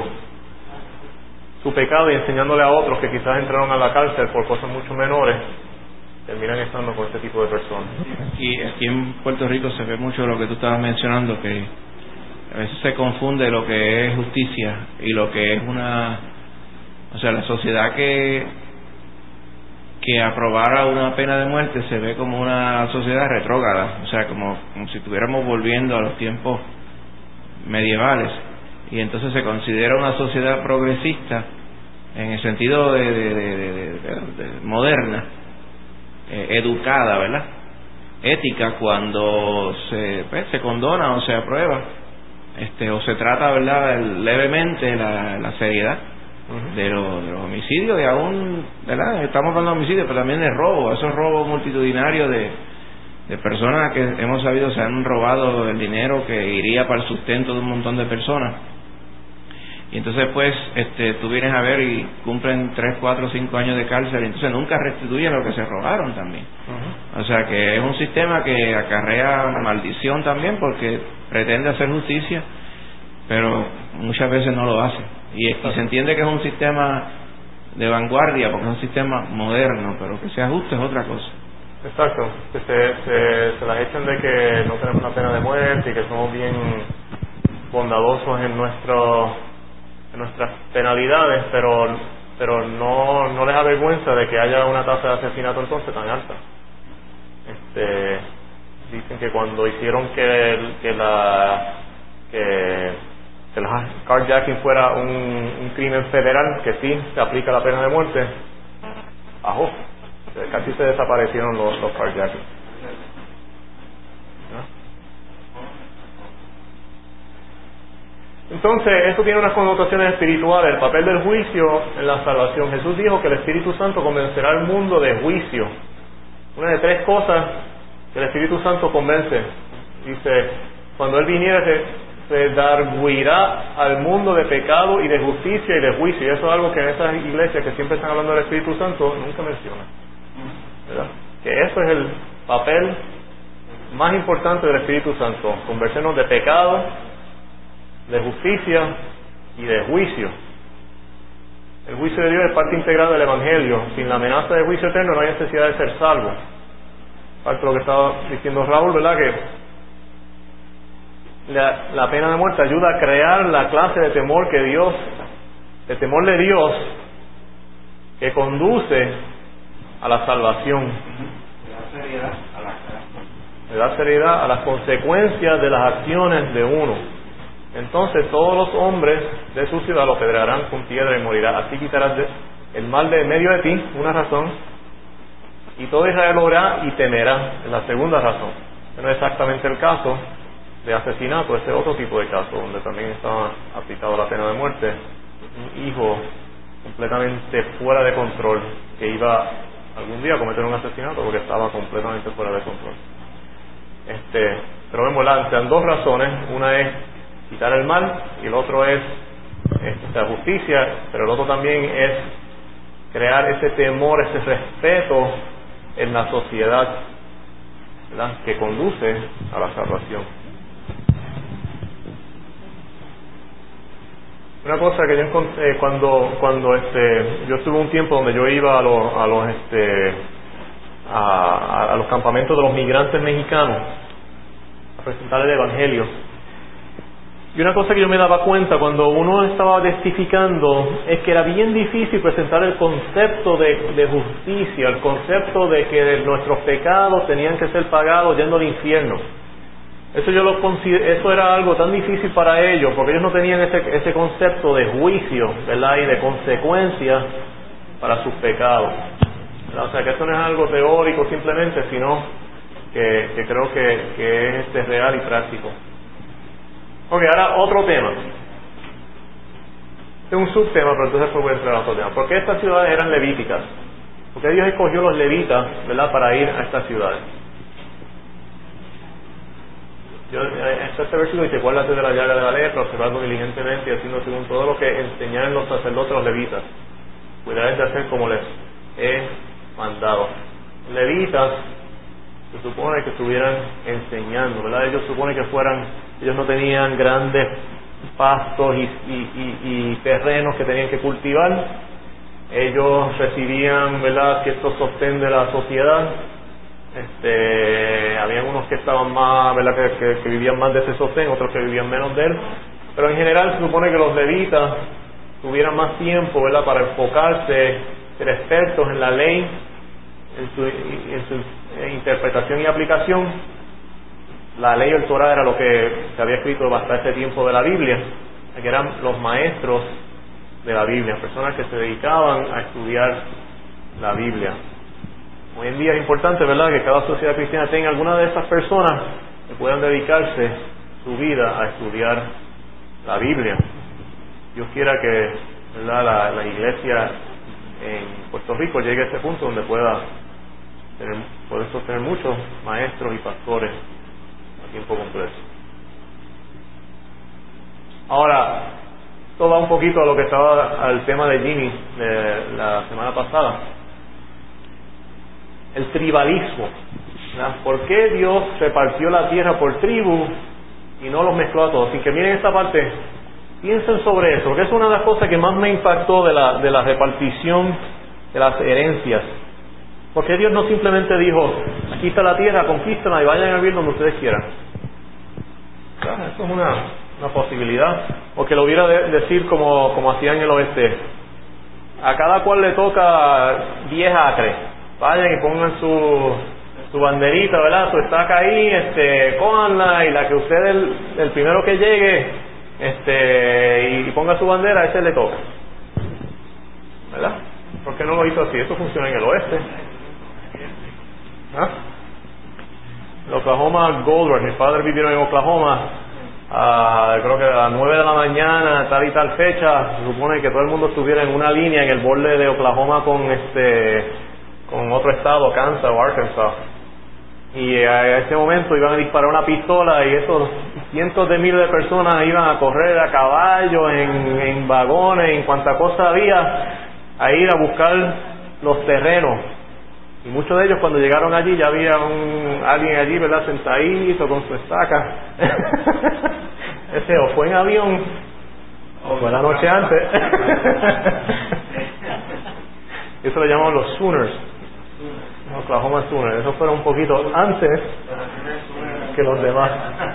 su pecado y enseñándole a otros que quizás entraron a la cárcel por cosas mucho menores, terminan estando con este tipo de personas. Y aquí en Puerto Rico se ve mucho lo que tú estabas mencionando, que a veces se confunde lo que es justicia y lo que es la sociedad que aprobara una pena de muerte se ve como una sociedad retrógrada, o sea, como si estuviéramos volviendo a los tiempos medievales, y entonces se considera una sociedad progresista en el sentido de moderna, educada, ¿verdad? Ética, cuando se condona o se aprueba o se trata, ¿verdad?, levemente la seriedad de los homicidios, y aún, ¿verdad?, estamos hablando de homicidios, pero también de robo, esos robos multitudinarios de personas que hemos sabido se han robado el dinero que iría para el sustento de un montón de personas, y entonces pues tú vienes a ver y cumplen 3, 4, 5 años de cárcel, y entonces nunca restituyen lo que se robaron también. O sea que es un sistema que acarrea maldición también, porque pretende hacer justicia, pero muchas veces no lo hace, y se entiende que es un sistema de vanguardia porque es un sistema moderno, pero que sea justo es otra cosa. Exacto, que se las echan de que no tenemos una pena de muerte y que somos bien bondadosos en nuestras penalidades, pero no les avergüenza de que haya una tasa de asesinato entonces tan alta. Dicen que cuando hicieron que el carjacking fuera un crimen federal, que sí se aplica la pena de muerte, casi se desaparecieron los carjacking. Entonces, esto tiene unas connotaciones espirituales, el papel del juicio en la salvación. Jesús dijo que el Espíritu Santo convencerá al mundo de juicio. Una de 3 cosas que el Espíritu Santo convence. Dice, cuando Él viniera se darguirá al mundo de pecado y de justicia y de juicio. Y eso es algo que en esas iglesias que siempre están hablando del Espíritu Santo nunca mencionan, ¿verdad? Que eso es papel más importante del Espíritu Santo: convencernos de pecado, de justicia y de juicio. El juicio de Dios es parte integral del Evangelio. Sin la amenaza de juicio eterno no hay necesidad de ser salvo. Parte de lo que estaba diciendo Raúl, ¿verdad? Que la pena de muerte ayuda a crear la clase de temor que Dios, el temor de Dios, que conduce a la salvación. Le da seriedad a las consecuencias de las acciones de uno. Entonces todos los hombres de su ciudad lo apedrearán con piedra y morirá. Así quitarás el mal de en medio de ti, una razón, y todo Israel oirá y temerá, es la segunda razón. No es exactamente el caso de asesinato, ese otro tipo de caso donde también estaba aplicado la pena de muerte. Un hijo completamente fuera de control que iba algún día a cometer un asesinato porque estaba completamente fuera de control. Pero vemos sean dos razones: una es quitar el mal y el otro es la justicia, pero el otro también es crear ese temor, ese respeto en la sociedad, ¿verdad?, que conduce a la salvación. Una cosa que yo encontré cuando yo estuve un tiempo donde yo iba a los campamentos de los migrantes mexicanos a presentar el Evangelio, y una cosa que yo me daba cuenta cuando uno estaba testificando es que era bien difícil presentar el concepto de justicia, el concepto de que nuestros pecados tenían que ser pagados yendo al infierno. Eso era algo tan difícil para ellos, porque ellos no tenían ese concepto de juicio, ¿verdad?, y de consecuencias para sus pecados, ¿verdad? O sea, que esto no es algo teórico simplemente, sino que creo que es real y práctico. Ok, ahora otro tema. Es un subtema, pero entonces voy a entrar a otro tema. ¿Por qué estas ciudades eran levíticas? Porque Dios escogió los levitas, ¿verdad?, para ir a estas ciudades. Este versículo dice: guárdate de la llaga de la lepra, observando diligentemente y haciendo según todo lo que enseñaron los sacerdotes a los levitas. Cuidarás de hacer como les he mandado. Levitas se supone que estuvieran enseñando, ¿verdad? Ellos no tenían grandes pastos y terrenos que tenían que cultivar. Ellos recibían, ¿verdad?, cierto sostén de la sociedad. Habían unos que estaban más, ¿verdad?, que vivían más de ese sostén, otros que vivían menos de él, pero en general se supone que los levitas tuvieran más tiempo, ¿verdad?, para enfocarse, ser expertos en la ley, en su interpretación y aplicación. La ley del Torah era lo que se había escrito hasta ese tiempo de la Biblia, que eran los maestros de la Biblia, personas que se dedicaban a estudiar la Biblia. Hoy en día es importante, ¿verdad?, que cada sociedad cristiana tenga alguna de esas personas que puedan dedicarse su vida a estudiar la Biblia. Dios quiera que, ¿verdad?, la iglesia en Puerto Rico llegue a ese punto donde pueda sostener muchos maestros y pastores a tiempo completo. Ahora, esto va un poquito a lo que estaba al tema de Jimmy de la semana pasada. El tribalismo, ¿verdad? ¿Por qué Dios repartió la tierra por tribu y no los mezcló a todos? Sin que miren esta parte, piensen sobre eso, porque es una de las cosas que más me impactó de la repartición de las herencias. ¿Por qué Dios no simplemente dijo: aquí está la tierra, conquístenla y vayan a vivir donde ustedes quieran? ¿Verdad? Eso es una posibilidad. O que lo hubiera decir como hacían en el oeste: a cada cual le toca 10 acres. Vayan y pongan su banderita, ¿verdad?, su estaca ahí, cójanla, y la que usted, el primero que llegue, y ponga su bandera, a ese le toca, ¿verdad? ¿Por qué no lo hizo así? Eso funciona en el oeste. ¿Ah? En Oklahoma Gold Rush, mis padres vivieron en Oklahoma, creo que a las 9 de la mañana, tal y tal fecha, se supone que todo el mundo estuviera en una línea en el borde de Oklahoma con otro estado, Kansas o Arkansas, y a ese momento iban a disparar una pistola y esos cientos de miles de personas iban a correr a caballo, en vagones, en cuanta cosa había, a ir a buscar los terrenos Y muchos de ellos cuando llegaron allí ya había alguien allí, ¿verdad?, sentadito con su estaca. Ese o fue en avión o fue la noche antes. Eso lo llamamos los Sooners, Oklahoma Sooners. Esos fueron un poquito antes que los demás.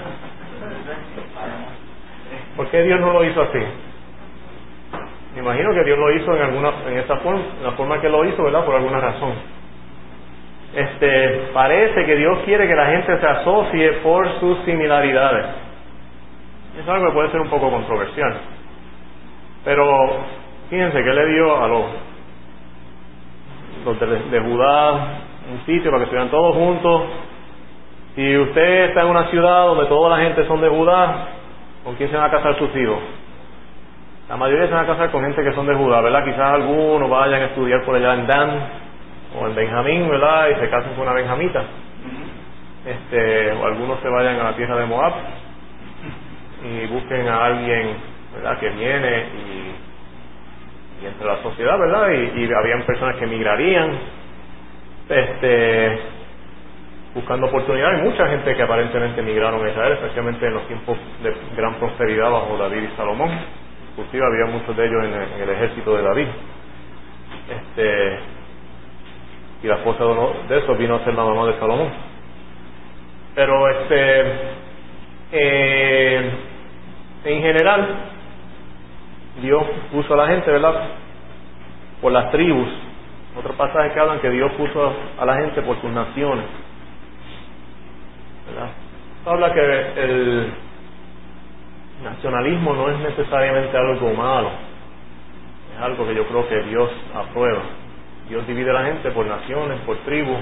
¿Por qué Dios no lo hizo así? Me imagino que Dios lo hizo en esa forma, en la forma que lo hizo, ¿verdad?, por alguna razón. Parece que Dios quiere que la gente se asocie por sus similaridades. Es algo que puede ser un poco controversial. Pero fíjense que le dio a los de Judá un sitio para que estuvieran todos juntos. Si usted está en una ciudad donde toda la gente son de Judá, ¿con quién se van a casar sus hijos? La mayoría se van a casar con gente que son de Judá, ¿verdad? Quizás algunos vayan a estudiar por allá en Dan o en Benjamín, ¿verdad?, y se casen con una benjamita. O algunos se vayan a la tierra de Moab y busquen a alguien, ¿verdad?, que viene y entre la sociedad, ¿verdad?, y habían personas que migrarían buscando oportunidades. Mucha gente que aparentemente migraron a Israel, especialmente en los tiempos de gran prosperidad bajo David y Salomón. Inclusive había muchos de ellos en el ejército de David. Y la esposa de eso vino a ser la mamá de Salomón. Pero en general Dios puso a la gente, ¿verdad?, por las tribus. Otros pasajes que hablan que Dios puso a la gente por sus naciones, ¿verdad? Habla que el nacionalismo no es necesariamente algo malo, es algo que yo creo que Dios aprueba. Dios divide a la gente por naciones, por tribus.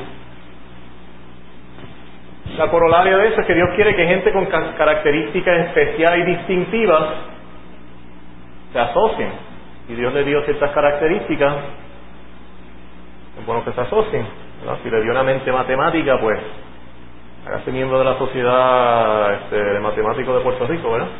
La corolaria de eso es que Dios quiere que gente con características especiales y distintivas se asocien. Y Dios le dio ciertas características, es bueno que se asocien, ¿verdad? Si le dio una mente matemática, pues hágase miembro de la sociedad de matemáticos de Puerto Rico, ¿verdad?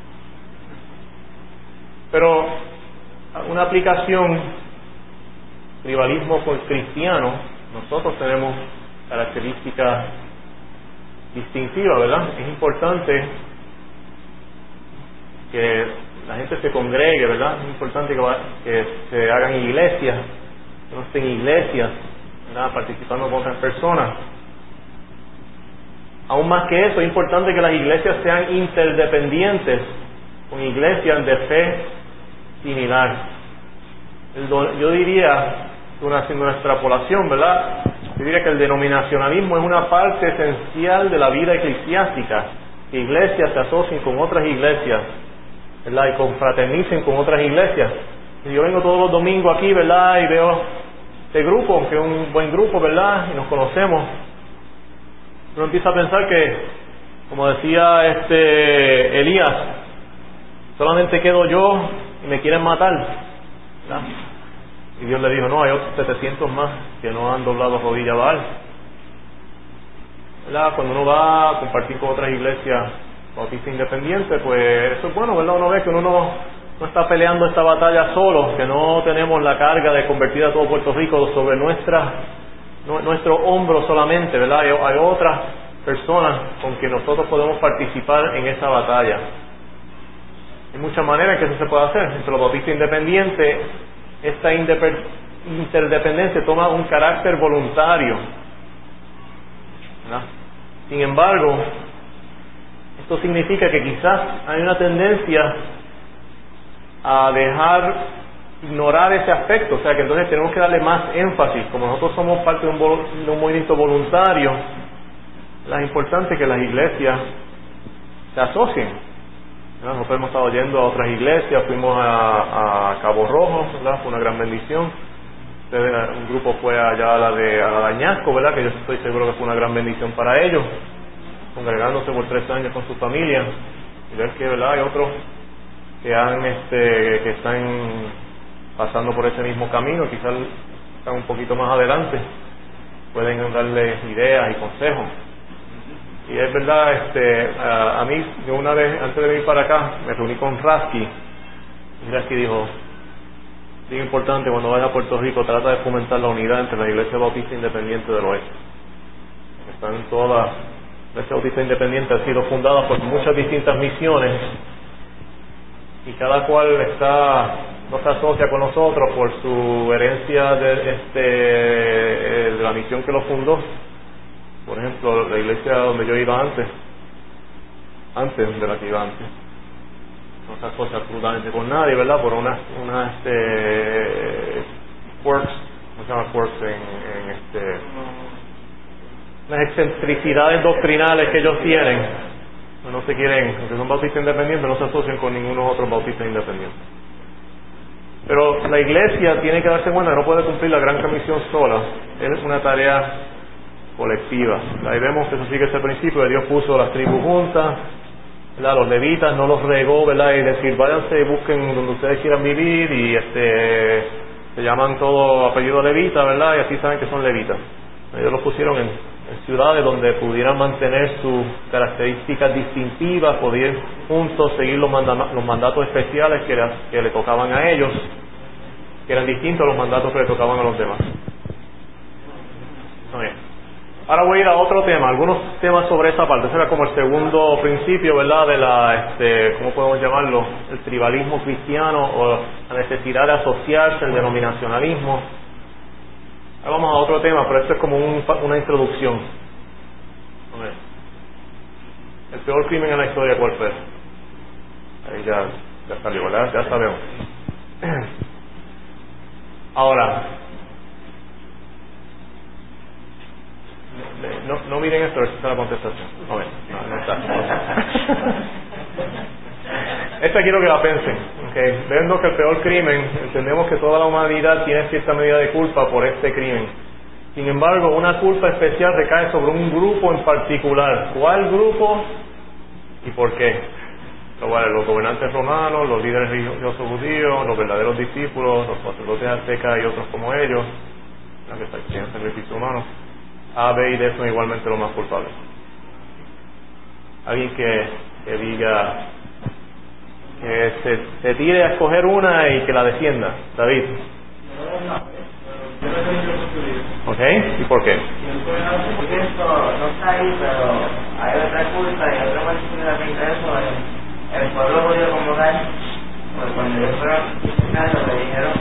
Pero una aplicación tribalismo por cristiano, nosotros tenemos características distintivas, ¿verdad? Es importante que la gente se congregue, ¿verdad? Es importante que se hagan iglesias, que no estén iglesias, ¿verdad?, participando con otras personas. Aún más que eso, es importante que las iglesias sean interdependientes con iglesias de fe similar. Yo diría, haciendo una extrapolación, ¿verdad?, yo diría que el denominacionalismo es una parte esencial de la vida eclesiástica, que iglesias se asocien con otras iglesias, ¿verdad?, y confraternicen con otras iglesias. Y yo vengo todos los domingos aquí, ¿verdad?, y veo este grupo, que es un buen grupo, ¿verdad?, y nos conocemos. Uno empieza a pensar que, como decía Elías, solamente quedo yo y me quieren matar, ¿verdad? Y Dios le dijo, no, hay otros 700 más que no han doblado rodilla a Baal, ¿verdad? Cuando uno va a compartir con otras iglesias bautistas independientes, pues eso es bueno, ¿verdad? Uno ve que uno no está peleando esta batalla solo, que no tenemos la carga de convertir a todo Puerto Rico sobre nuestro hombro solamente, ¿verdad? Hay otras personas con que nosotros podemos participar en esa batalla. Hay muchas maneras en que eso se puede hacer. Entre los bautistas independientes, esta interdependencia toma un carácter voluntario, ¿verdad? Sin embargo, esto significa que quizás hay una tendencia a ignorar ese aspecto, o sea que entonces tenemos que darle más énfasis. Como nosotros somos parte de un movimiento voluntario, es importante que las iglesias se asocien, ¿verdad? Nosotros hemos estado yendo a otras iglesias, fuimos a Cabo Rojo, ¿verdad?, fue una gran bendición. Un grupo fue allá a la de Añasco, ¿verdad?, que yo estoy seguro que fue una gran bendición para ellos, congregándose por 3 años con sus familias, y ver que, ¿verdad?, hay otros que están pasando por ese mismo camino, quizás están un poquito más adelante, pueden darles ideas y consejos. Y es verdad, a mí, yo una vez, antes de venir para acá, me reuní con Rasky, y Rasky dijo, bien importante, cuando vayas a Puerto Rico, trata de fomentar la unidad entre la Iglesia Bautista Independiente del Oeste. Están todas, la Iglesia Bautista Independiente ha sido fundada por muchas distintas misiones y cada cual no se asocia con nosotros por su herencia de la misión que lo fundó. Por ejemplo, la iglesia donde yo iba antes de la que iba antes, no se asocia absolutamente con nadie, ¿verdad? Por unas quirks, ¿cómo se llama quirks? Unas excentricidades doctrinales que ellos tienen. No se quieren, aunque son bautistas independientes, no se asocian con ninguno otro bautista independiente. Pero la iglesia tiene que darse cuenta que no puede cumplir la gran comisión sola. Es una tarea colectiva. Ahí vemos que eso sigue ese principio de Dios puso las tribus juntas, ¿verdad? Los levitas no los regó, ¿verdad? Y decir, váyanse y busquen donde ustedes quieran vivir y se llaman todo apellido levita, ¿verdad? Y así saben que son levitas. Ellos los pusieron en ciudades donde pudieran mantener sus características distintivas, poder juntos seguir los mandatos especiales que le tocaban a ellos, que eran distintos a los mandatos que le tocaban a los demás. Ahora voy a ir a otro tema, algunos temas sobre esa parte. Ese era como el segundo principio, ¿verdad? De ¿cómo podemos llamarlo? El tribalismo cristiano o la necesidad de asociarse, el denominacionalismo. Ahora vamos a otro tema, pero esto es como una introducción. A ver. El peor crimen en la historia, ¿cuál fue? Ahí ya salió, ¿verdad? Ya sabemos. Ahora, no miren esto, esta es la contestación. No está. Esta quiero que la pensen. Okay. Viendo que el peor crimen, entendemos que toda la humanidad tiene cierta medida de culpa por este crimen. Sin embargo, una culpa especial recae sobre un grupo en particular. ¿Cuál grupo y por qué? Los gobernantes romanos, los líderes religiosos judíos, los verdaderos discípulos, los sacerdotes aztecas y otros como ellos, que practican sacrificio humano. A, B y D son igualmente los más culpables. Alguien que diga, que se tire a escoger una y que la defienda. David. ¿Ok? ¿Y por qué? Porque esto no está ahí, pero hay otra culpa y otra particular que eso. El pueblo judío como tal, pues cuando ellos fueron cristianos le dijeron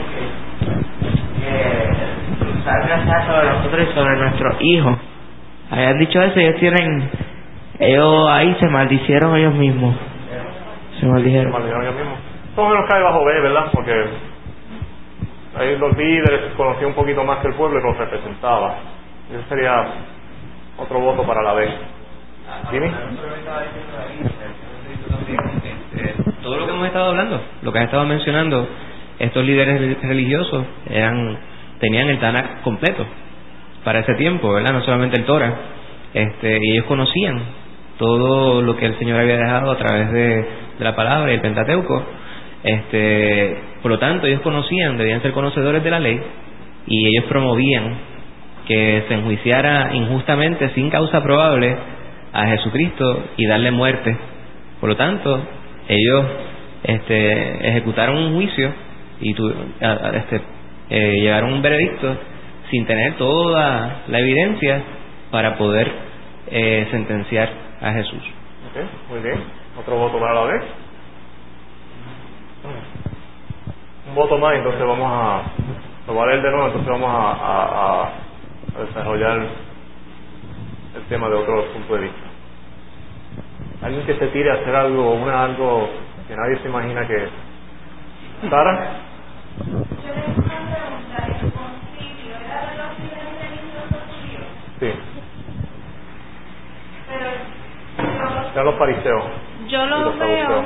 que salga sobre nosotros y sobre nuestros hijos. Habían dicho eso, ellos ahí se maldicieron ellos mismos. Se maldijeron ellos mismos. Todo menos cae bajo B, ¿verdad? Porque ahí los líderes conocían un poquito más que el pueblo y los representaba. Eso sería otro voto para la B. ¿Jimmy? Todo lo que hemos estado hablando, lo que has estado mencionando, estos líderes religiosos tenían el Tanakh completo para ese tiempo, ¿verdad? No solamente el Torah, y ellos conocían todo lo que el Señor había dejado a través de la palabra y el Pentateuco. Por lo tanto, ellos debían ser conocedores de la ley, y ellos promovían que se enjuiciara injustamente sin causa probable a Jesucristo y darle muerte. Por lo tanto, ellos ejecutaron un juicio y llegaron a un veredicto sin tener toda la evidencia para poder sentenciar a Jesús. Okay, muy bien. Otro voto para la vez. Un voto más, entonces lo voy a leer de nuevo, entonces vamos a desarrollar el tema de otro punto de vista. Alguien que se tire a hacer algo que nadie se imagina que es. ¿Sara? Sí. Pero los fariseos. Yo lo veo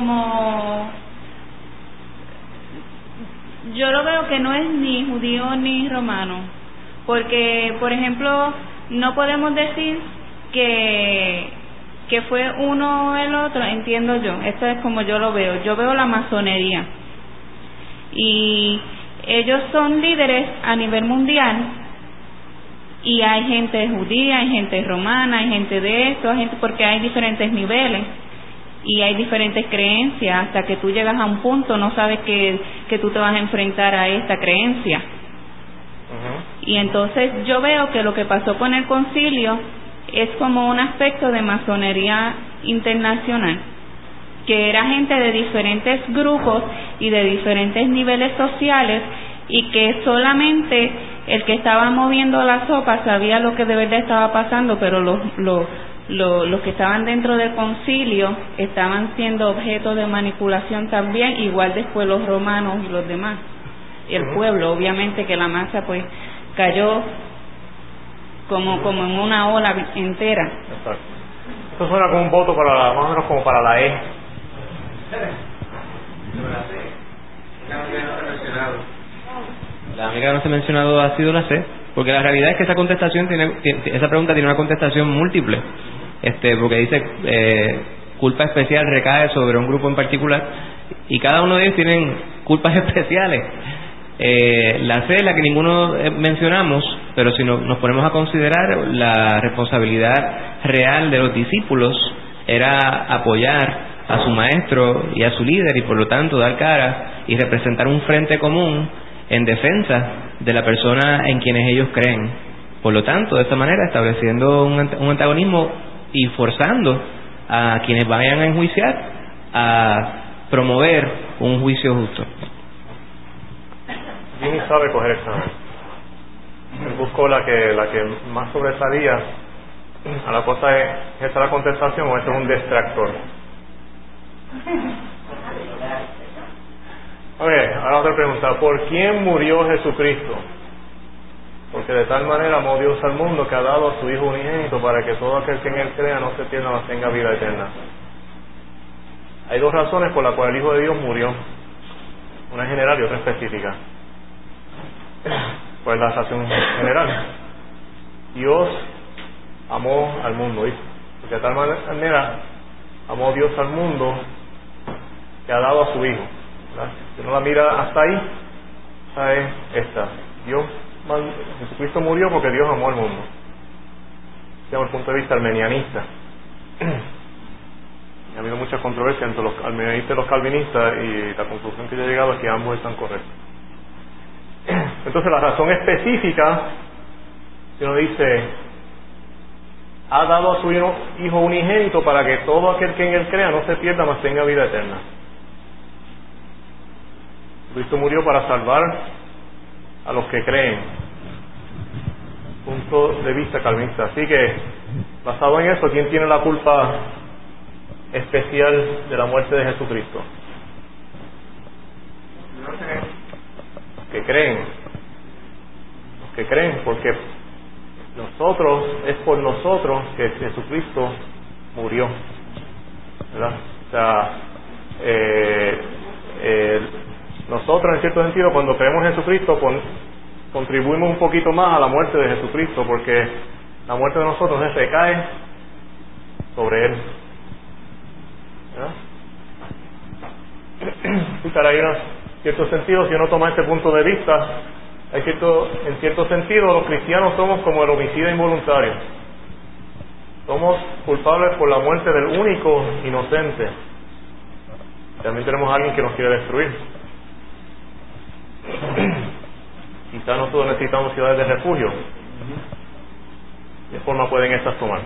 que no es ni judío ni romano, porque por ejemplo no podemos decir que fue uno o el otro, entiendo yo, esto es como yo lo veo. Yo veo la masonería y ellos son líderes a nivel mundial, y hay gente judía, hay gente romana, hay gente de esto, hay gente, porque hay diferentes niveles, y hay diferentes creencias, hasta que tú llegas a un punto no sabes que tú te vas a enfrentar a esta creencia. Y entonces yo veo que lo que pasó con el concilio es como un aspecto de masonería internacional, que era gente de diferentes grupos y de diferentes niveles sociales, y que solamente el que estaba moviendo la sopa sabía lo que de verdad estaba pasando, pero los que estaban dentro del concilio estaban siendo objeto de manipulación también, igual después los romanos y los demás, y el pueblo, obviamente que la masa pues cayó como en una ola entera. Exacto. Esto suena como un voto para, más o menos como para la E. La única que no se ha mencionado ha sido la C, porque la realidad es que esa contestación esa pregunta tiene una contestación múltiple, porque dice culpa especial recae sobre un grupo en particular, y cada uno de ellos tienen culpas especiales. La C es la que ninguno mencionamos, pero si nos ponemos a considerar, la responsabilidad real de los discípulos era apoyar a su maestro y a su líder, y por lo tanto dar cara y representar un frente común en defensa de la persona en quienes ellos creen. Por lo tanto, de esta manera estableciendo un antagonismo y forzando a quienes vayan a enjuiciar a promover un juicio justo. Jimmy sabe coger examen. Él buscó la que más sobresalía. A la cosa es, ¿esta es la contestación o esto es un distractor? Ahora otra pregunta. ¿Por quién murió Jesucristo? Porque de tal manera amó Dios al mundo que ha dado a su Hijo unigénito para que todo aquel que en Él crea no se pierda, mas tenga vida eterna. Hay dos razones por las cuales el Hijo de Dios murió. Una general y otra específica. Pues la razón general. Dios amó al mundo, ¿viste? Porque de tal manera amó Dios al mundo que ha dado a su Hijo. ¿Verdad? Si uno la mira hasta ahí, esa es esta. Jesucristo murió porque Dios amó al mundo. Desde el punto de vista armenianista. Ha habido mucha controversia entre los armenianistas y los calvinistas, y la conclusión que yo he llegado es que ambos están correctos. Entonces la razón específica, si uno dice, ha dado a su Hijo unigénito para que todo aquel que en Él crea no se pierda, mas tenga vida eterna. Cristo murió para salvar a los que creen. Punto de vista calvinista. Así que, basado en eso, ¿quién tiene la culpa especial de la muerte de Jesucristo? Los que creen. Los que creen, porque es por nosotros que Jesucristo murió, ¿verdad? O sea, nosotros en cierto sentido cuando creemos en Jesucristo contribuimos un poquito más a la muerte de Jesucristo, porque la muerte de nosotros recae sobre Él, ¿verdad? Y para ir a cierto sentido, si uno toma este punto de vista, en cierto sentido los cristianos somos como el homicida involuntario. Somos culpables por la muerte del único inocente. También tenemos a alguien que nos quiere destruir. Quizás nosotros necesitamos ciudades de refugio. ¿De qué forma pueden estas tomar?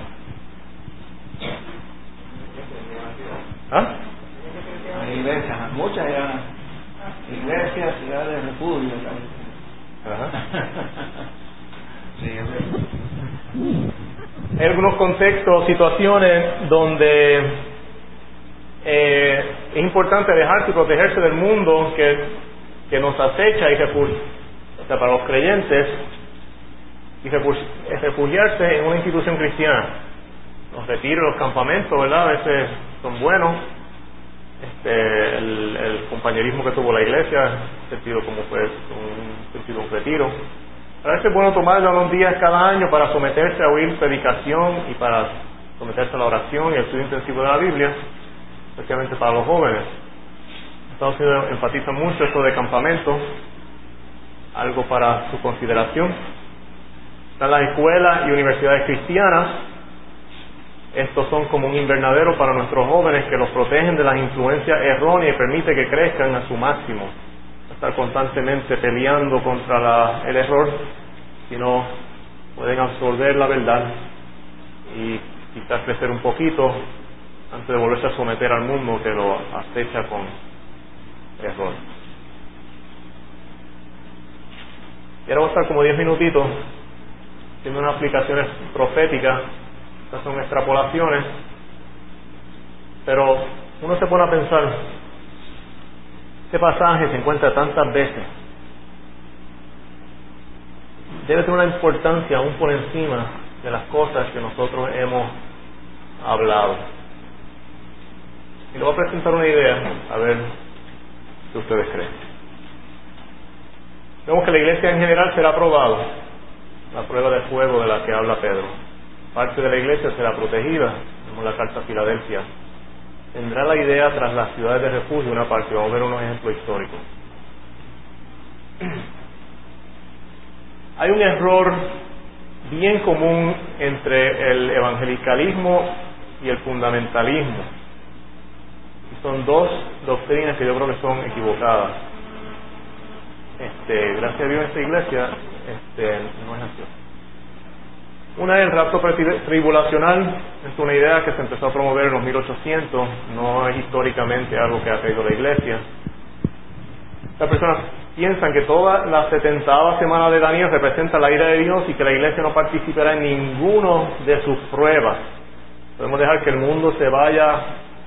¿Ah? Hay iglesias, muchas iglesias, ciudades de refugio. Ajá. Sí, hay algunos contextos, situaciones donde es importante dejarse y protegerse del mundo que nos acecha y o sea, para los creyentes, y refugiarse en una institución cristiana. Los retiros, los campamentos, ¿verdad? A veces son buenos. El compañerismo que tuvo la iglesia, sentido como fue un retiro. A veces es bueno tomarlo unos días cada año para someterse a oír predicación y para someterse a la oración y al estudio intensivo de la Biblia, especialmente para los jóvenes. Estados Unidos enfatiza mucho esto de campamento, algo para su consideración. Están las escuelas y universidades cristianas, Estos son como un invernadero para nuestros jóvenes que los protegen de las influencias erróneas y permite que crezcan a su máximo. No estar constantemente peleando contra el error, sino pueden absorber la verdad y quizás crecer un poquito antes de volverse a someter al mundo que lo acecha con error. Y ahora voy a estar como 10 minutitos haciendo unas aplicaciones proféticas. Estas son extrapolaciones, pero uno se pone a pensar, este pasaje se encuentra tantas veces, debe tener una importancia aún por encima de las cosas que nosotros hemos hablado. Y le voy a presentar una idea, a ver qué ustedes creen. Vemos que la iglesia en general será probada, la prueba de fuego de la que habla Pedro. Parte de la iglesia será protegida, como la carta a Filadelfia. Tendrá la idea tras las ciudades de refugio una parte. Vamos a ver unos ejemplos históricos. Hay un error bien común entre el evangelicalismo y el fundamentalismo. Y son dos doctrinas que yo creo que son equivocadas. Gracias a Dios en esta iglesia no es así. Una es el rapto tribulacional, es una idea que se empezó a promover en los 1800, no es históricamente algo que ha traído la iglesia. Las personas piensan que toda la 70ª semana de Daniel representa la ira de Dios y que la iglesia no participará en ninguno de sus pruebas. Podemos dejar que el mundo se vaya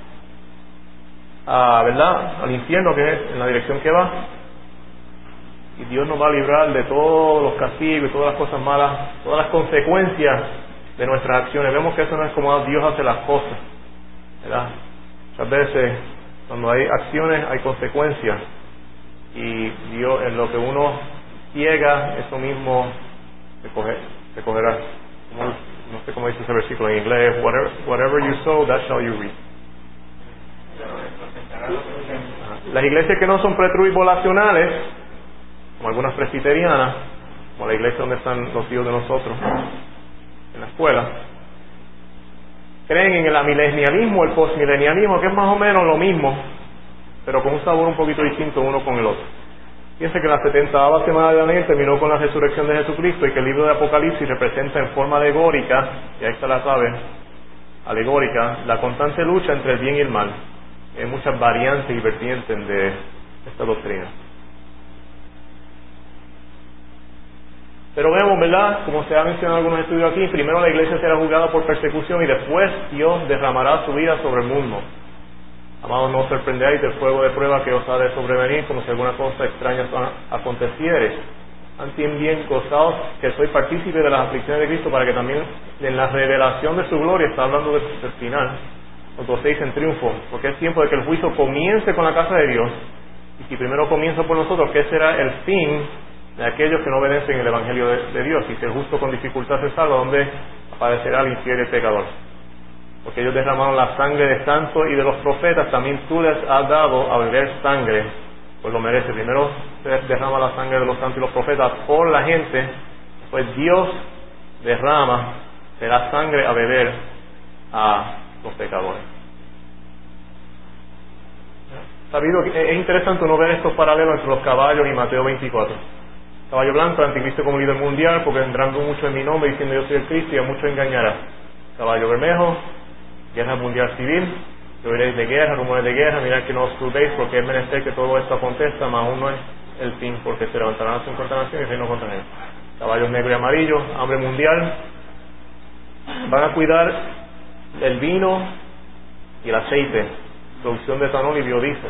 al infierno, que es en la dirección que va, y Dios nos va a librar de todos los castigos y todas las cosas malas, todas las consecuencias de nuestras acciones. Vemos que eso no es como Dios hace las cosas, ¿verdad? Muchas veces cuando hay acciones hay consecuencias, y Dios, en lo que uno ciega, eso mismo se cogerá. No sé cómo dice ese versículo en inglés: whatever you sow, that shall you reap. Las iglesias que no son pretribulacionales, como algunas presbiterianas, como la iglesia donde están los hijos de nosotros en la escuela, creen en el amilenialismo, el postmilenialismo, que es más o menos lo mismo, pero con un sabor un poquito distinto uno con el otro. Fíjense que la 70ª semana de Daniel terminó con la resurrección de Jesucristo, y que el libro de Apocalipsis representa en forma alegórica, y ahí está la clave, alegórica, la constante lucha entre el bien y el mal. Hay muchas variantes y vertientes de esta doctrina. Pero vemos, ¿verdad?, como se ha mencionado en algunos estudios aquí, primero la iglesia será juzgada por persecución y después Dios derramará su ira sobre el mundo. Amados, no os sorprendáis del fuego de prueba que os ha de sobrevenir, como si alguna cosa extraña aconteciere. Antes bien gozaos que sois partícipes de las aflicciones de Cristo, para que también en la revelación de su gloria, está hablando del final, os gocéis en triunfo, porque es tiempo de que el juicio comience con la casa de Dios. Y si primero comienza por nosotros, ¿qué será el fin de aquellos que no obedecen el Evangelio de Dios? Y si el justo con dificultad se salva, ¿dónde aparecerá el infiel y el pecador? Porque ellos derramaron la sangre de santos y de los profetas, también tú les has dado a beber sangre, pues lo merece. Primero se derrama la sangre de los santos y los profetas por la gente, pues Dios le da sangre a beber a los pecadores. Sabido que es interesante uno ver estos paralelos entre los caballos y Mateo 24. Caballo blanco, el anticristo como líder mundial, porque vendrán muchos en mi nombre diciendo yo soy el Cristo, y a muchos engañará. Caballo bermejo, guerra mundial civil, que oiréis de guerra, rumores de guerra, mirad que no os turbéis, porque es menester que todo esto acontezca, mas aún no es el fin, porque se levantarán las 50 naciones y reino contra ellos. Caballos negro y amarillo, hambre mundial, van a cuidar el vino y el aceite, producción de etanol y biodiesel.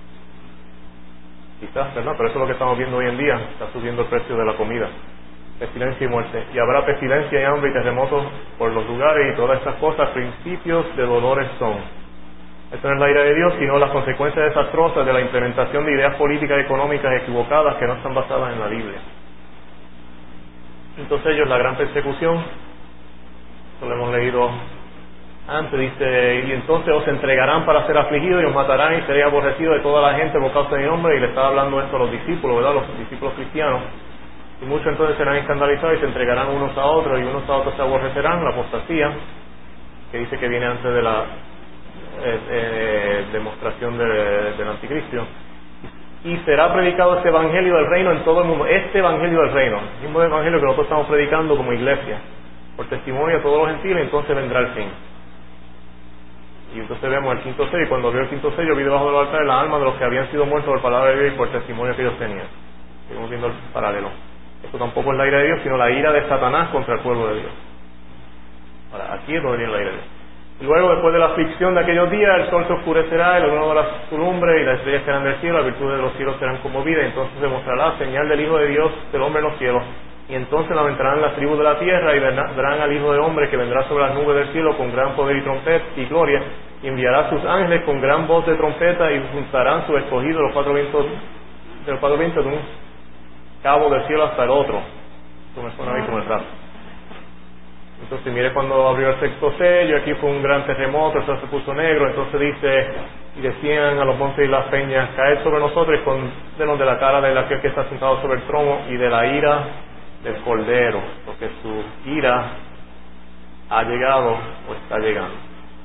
Quizás, ¿verdad? Pero eso es lo que estamos viendo hoy en día, está subiendo el precio de la comida. Pestilencia y muerte. Y habrá pestilencia y hambre y terremotos por los lugares, y todas estas cosas principios de dolores son. Esto no es la ira de Dios, sino las consecuencias desastrosas de la implementación de ideas políticas y económicas equivocadas que no están basadas en la Biblia. Entonces ellos, la gran persecución, eso lo hemos leído antes, dice: y entonces os entregarán para ser afligidos y os matarán y seréis aborrecidos de toda la gente por causa de mi nombre. Y le estaba hablando esto a los discípulos, ¿verdad?, los discípulos cristianos. Y muchos entonces serán escandalizados y se entregarán unos a otros, y unos a otros se aborrecerán, la apostasía. que dice que viene antes de la demostración del anticristo. Y será predicado este evangelio del reino en todo el mundo. Este evangelio del reino, el mismo evangelio que nosotros estamos predicando como iglesia, por testimonio a todos los gentiles, entonces vendrá el fin. Y entonces vemos el quinto sello, y cuando vio el quinto sello, vi debajo del altar la alma de los que habían sido muertos por palabra de Dios y por testimonio que ellos tenían. Seguimos viendo el paralelo. Esto tampoco es la ira de Dios, sino la ira de Satanás contra el pueblo de Dios. Ahora, aquí es donde viene la ira de Dios. Y luego, después de la aflicción de aquellos días, el sol se oscurecerá, el luna de su lumbre, y las estrellas caerán del cielo, las virtudes de los cielos serán conmovidas, y entonces se mostrará la señal del Hijo de Dios, del hombre en los cielos. Y entonces lamentarán las tribus de la tierra, y verán al Hijo del Hombre que vendrá sobre las nubes del cielo con gran poder y trompeta y gloria, y enviará a sus ángeles con gran voz de trompeta, y juntarán su escogido de los cuatro vientos de un cabo del cielo hasta el otro. Esto me suena a mí como el rap. Entonces mire, cuando abrió el sexto sello, aquí fue un gran terremoto, el sol se puso negro. Entonces dice, y decían a los montes y las peñas, caed sobre nosotros y escóndenos de la cara de aquel que está sentado sobre el trono y de la ira del Cordero, porque su ira ha llegado o está llegando.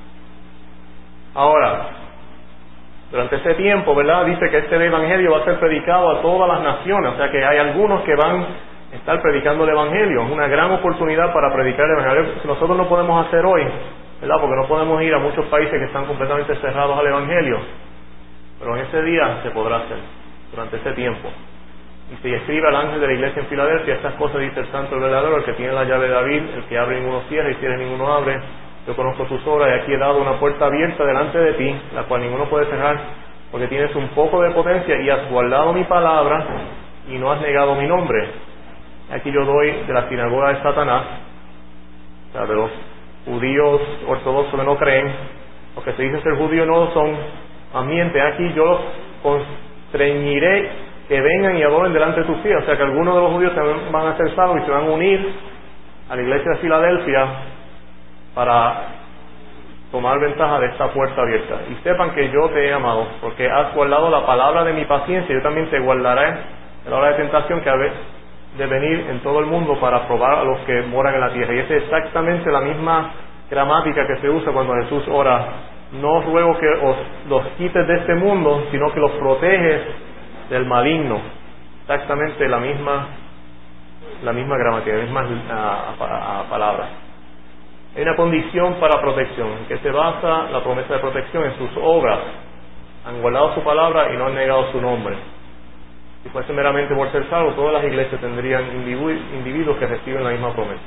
Ahora, durante ese tiempo, ¿verdad? Dice que este evangelio va a ser predicado a todas las naciones, o sea que hay algunos que van a estar predicando el evangelio. Es una gran oportunidad para predicar el evangelio que nosotros no podemos hacer hoy, ¿verdad? Porque no podemos ir a muchos países que están completamente cerrados al evangelio, pero en ese día se podrá hacer, durante ese tiempo. Y se escribe al ángel de la iglesia en Filadelfia, estas cosas dice el santo, el verdadero, el que tiene la llave de David, el que abre ninguno cierra y cierra ninguno abre. Yo conozco tus obras y aquí he dado una puerta abierta delante de ti, la cual ninguno puede cerrar, porque tienes un poco de potencia y has guardado mi palabra y no has negado mi nombre. Aquí yo doy de la sinagoga de Satanás, o sea, de los judíos ortodoxos que no creen, los que se dicen ser judíos no son, mienten. Aquí yo los constreñiré que vengan y adoren delante de tus pies. O sea que algunos de los judíos también van a ser salvos y se van a unir a la iglesia de Filadelfia para tomar ventaja de esta puerta abierta. Y sepan que yo te he amado, porque has guardado la palabra de mi paciencia. Yo también te guardaré en la hora de tentación que ha de venir en todo el mundo para probar a los que moran en la tierra. Y esa es exactamente la misma gramática que se usa cuando Jesús ora: no os ruego que os los quites de este mundo, sino que los proteges del maligno. Exactamente la misma gramática, la misma palabra. Hay una condición para protección, en que se basa la promesa de protección en sus obras. Han guardado su palabra y no han negado su nombre. Si fuese meramente por ser salvo, todas las iglesias tendrían individuos que reciben la misma promesa.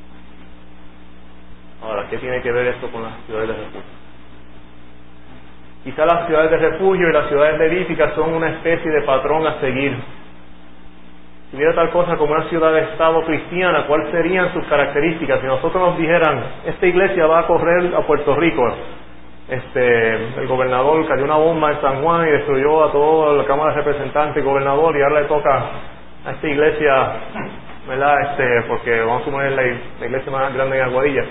Ahora, ¿qué tiene que ver esto con las ciudades de refugio? Quizá las ciudades de refugio y las ciudades levíticas son una especie de patrón a seguir. Si hubiera tal cosa como una ciudad de estado cristiana, ¿cuáles serían sus características? Si nosotros nos dijeran, esta iglesia va a correr a Puerto Rico, el gobernador cayó una bomba en San Juan y destruyó a toda la Cámara de Representantes y gobernador, y ahora le toca a esta iglesia, ¿verdad? Porque vamos a suponer la iglesia más grande en Aguadilla,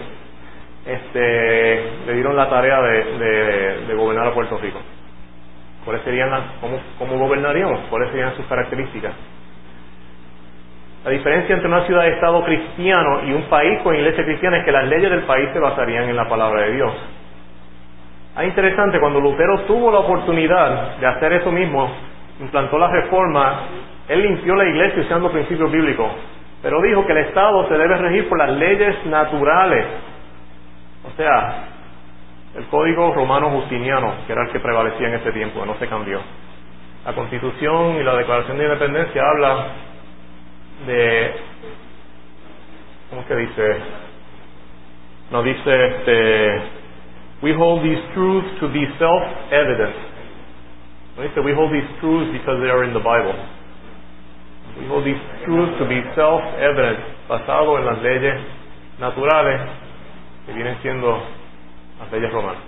le dieron la tarea de gobernar a Puerto Rico. ¿Cuáles serían cómo gobernaríamos? ¿Cuáles serían sus características? La diferencia entre una ciudad de estado cristiano y un país con iglesia cristiana es que las leyes del país se basarían en la palabra de Dios. Es interesante, cuando Lutero tuvo la oportunidad de hacer eso mismo, implantó la reforma, él limpió la iglesia usando principios bíblicos, pero dijo que el Estado se debe regir por las leyes naturales. O sea, el código romano justiniano, que era el que prevalecía en ese tiempo, no se cambió. La Constitución y la Declaración de Independencia habla de, ¿cómo que dice? No dice, we hold these truths to be self-evident. No dice, we hold these truths because they are in the Bible. We hold these truths to be self-evident, basado en las leyes naturales que vienen siendo las leyes romanas.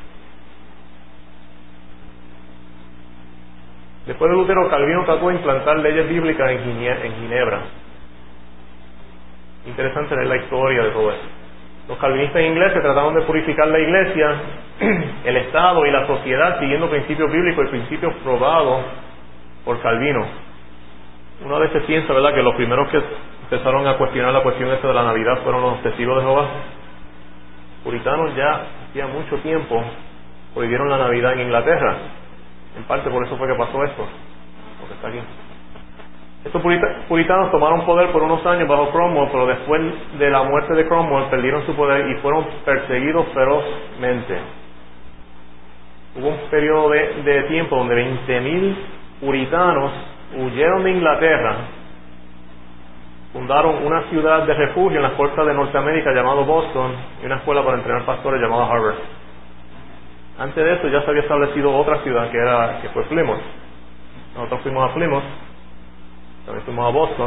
Después de Lutero, Calvino trató de implantar leyes bíblicas en Ginebra. Interesante leer la historia de todo eso. Los calvinistas ingleses trataron de purificar la iglesia, el Estado y la sociedad siguiendo principios bíblicos y principios probados por Calvino. Uno a veces piensa, ¿verdad?, que los primeros que empezaron a cuestionar la cuestión esta de la Navidad fueron los testigos de Jehová. Puritanos ya hacía mucho tiempo prohibieron la Navidad en Inglaterra. En parte por eso fue que pasó esto, porque está aquí. Estos puritanos tomaron poder por unos años bajo Cromwell, pero después de la muerte de Cromwell perdieron su poder y fueron perseguidos ferozmente. Hubo un periodo de tiempo donde 20.000 puritanos huyeron de Inglaterra, fundaron una ciudad de refugio en las costas de Norteamérica llamado Boston y una escuela para entrenar pastores llamada Harvard. Antes de eso ya se había establecido otra ciudad que fue Plymouth. Nosotros fuimos a Plymouth, también fuimos a Boston,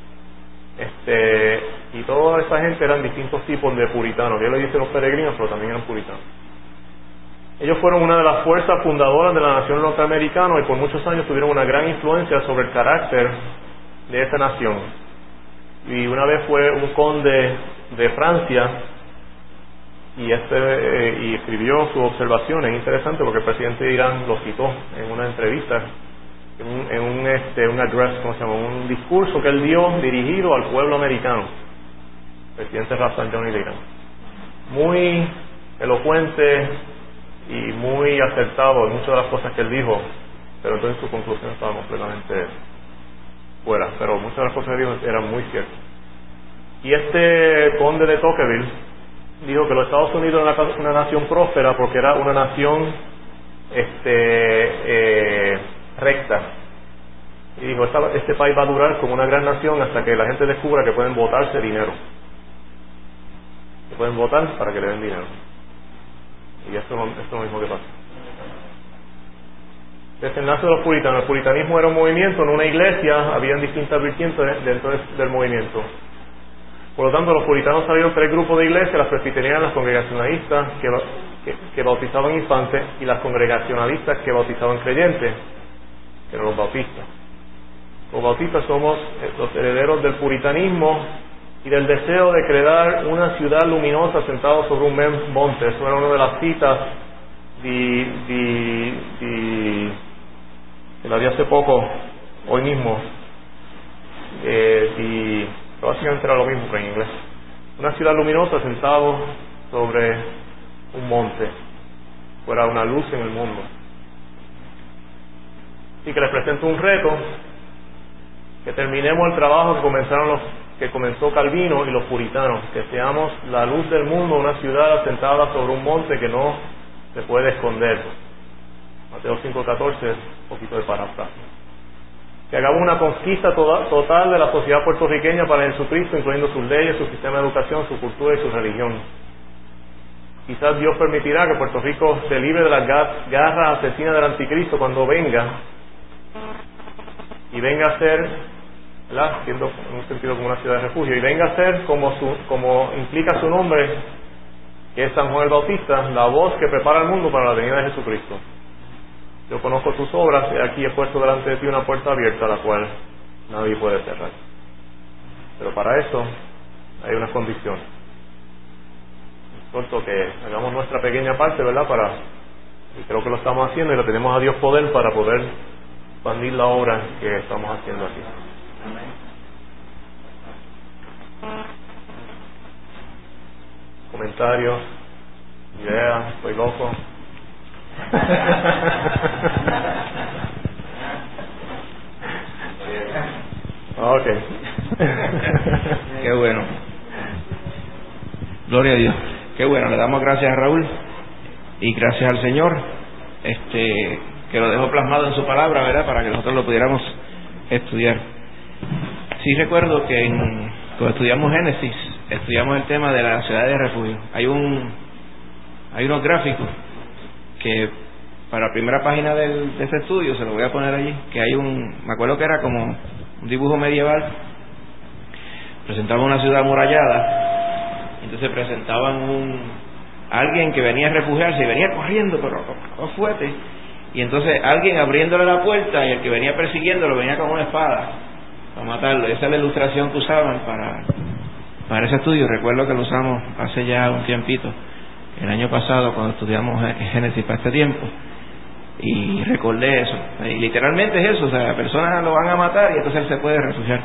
y toda esa gente eran distintos tipos de puritanos. Yo le dije los peregrinos, pero también eran puritanos. Ellos fueron una de las fuerzas fundadoras de la nación norteamericana y por muchos años tuvieron una gran influencia sobre el carácter de esa nación. Y una vez fue un conde de Francia y escribió sus observaciones. Interesante porque el presidente de Irán lo citó en una entrevista, en un address, ¿cómo se llama? Un discurso que él dio dirigido al pueblo americano, el presidente Rafsanjani de Irán. Muy elocuente y muy acertado en muchas de las cosas que él dijo, pero entonces su conclusión estaba completamente fuera, pero muchas de las cosas que dijo eran muy ciertas. Y este conde de Tocqueville dijo que los Estados Unidos era una nación próspera porque era una nación recta, y dijo, este país va a durar como una gran nación hasta que la gente descubra que pueden votarse dinero, que pueden votar para que le den dinero. Y esto es lo mismo que pasa. Desenlace de los puritanos. El puritanismo era un movimiento, en una iglesia habían distintas vertientes dentro del movimiento. Por lo tanto, los puritanos salieron 3 grupos de iglesias: las presbiterianas, las congregacionalistas que bautizaban infantes, y las congregacionalistas que bautizaban creyentes, que eran los bautistas. Los bautistas somos los herederos del puritanismo y del deseo de crear una ciudad luminosa sentado sobre un monte. Eso era una de las citas que la vi hace poco, hoy mismo, básicamente era lo mismo que en inglés. Una ciudad luminosa sentado sobre un monte, fuera una luz en el mundo. Así que les presento un reto: que terminemos el trabajo que comenzó Calvino y los puritanos, que seamos la luz del mundo, una ciudad asentada sobre un monte que no se puede esconder. Mateo 5:14, un poquito de parafrasia. Que hagamos una conquista total de la sociedad puertorriqueña para Jesucristo, incluyendo sus leyes, su sistema de educación, su cultura y su religión. Quizás Dios permitirá que Puerto Rico se libre de las garras asesinas del anticristo cuando venga, y venga a ser, ¿verdad?, siendo en un sentido como una ciudad de refugio, y venga a ser como implica su nombre, que es San Juan el Bautista, la voz que prepara el mundo para la venida de Jesucristo. Yo conozco tus obras, y aquí he puesto delante de ti una puerta abierta, la cual nadie puede cerrar. Pero para eso hay unas condiciones. Importa que hagamos nuestra pequeña parte, ¿verdad? Y creo que lo estamos haciendo, y le tenemos a Dios poder para poder expandir la obra que estamos haciendo aquí. Comentarios, ideas, estoy loco. Ok. Qué bueno. Gloria a Dios. Qué bueno. Le damos gracias a Raúl y gracias al Señor, que lo dejó plasmado en su palabra, ¿verdad?, para que nosotros lo pudiéramos estudiar. Sí recuerdo que cuando estudiamos Génesis, estudiamos el tema de la ciudad de refugio. Hay unos gráficos que para la primera página de ese estudio, se lo voy a poner allí, que me acuerdo que era como un dibujo medieval, presentaba una ciudad amurallada, entonces presentaban a alguien que venía a refugiarse, y venía corriendo, pero no fuerte, y entonces alguien abriéndole la puerta, y el que venía persiguiéndolo venía con una espada para matarlo. Esa es la ilustración que usaban para ese estudio. Recuerdo que lo usamos hace ya un tiempito, el año pasado, cuando estudiamos Génesis para este tiempo, y recordé eso. Y literalmente es eso, o sea, las personas lo van a matar y entonces él se puede refugiar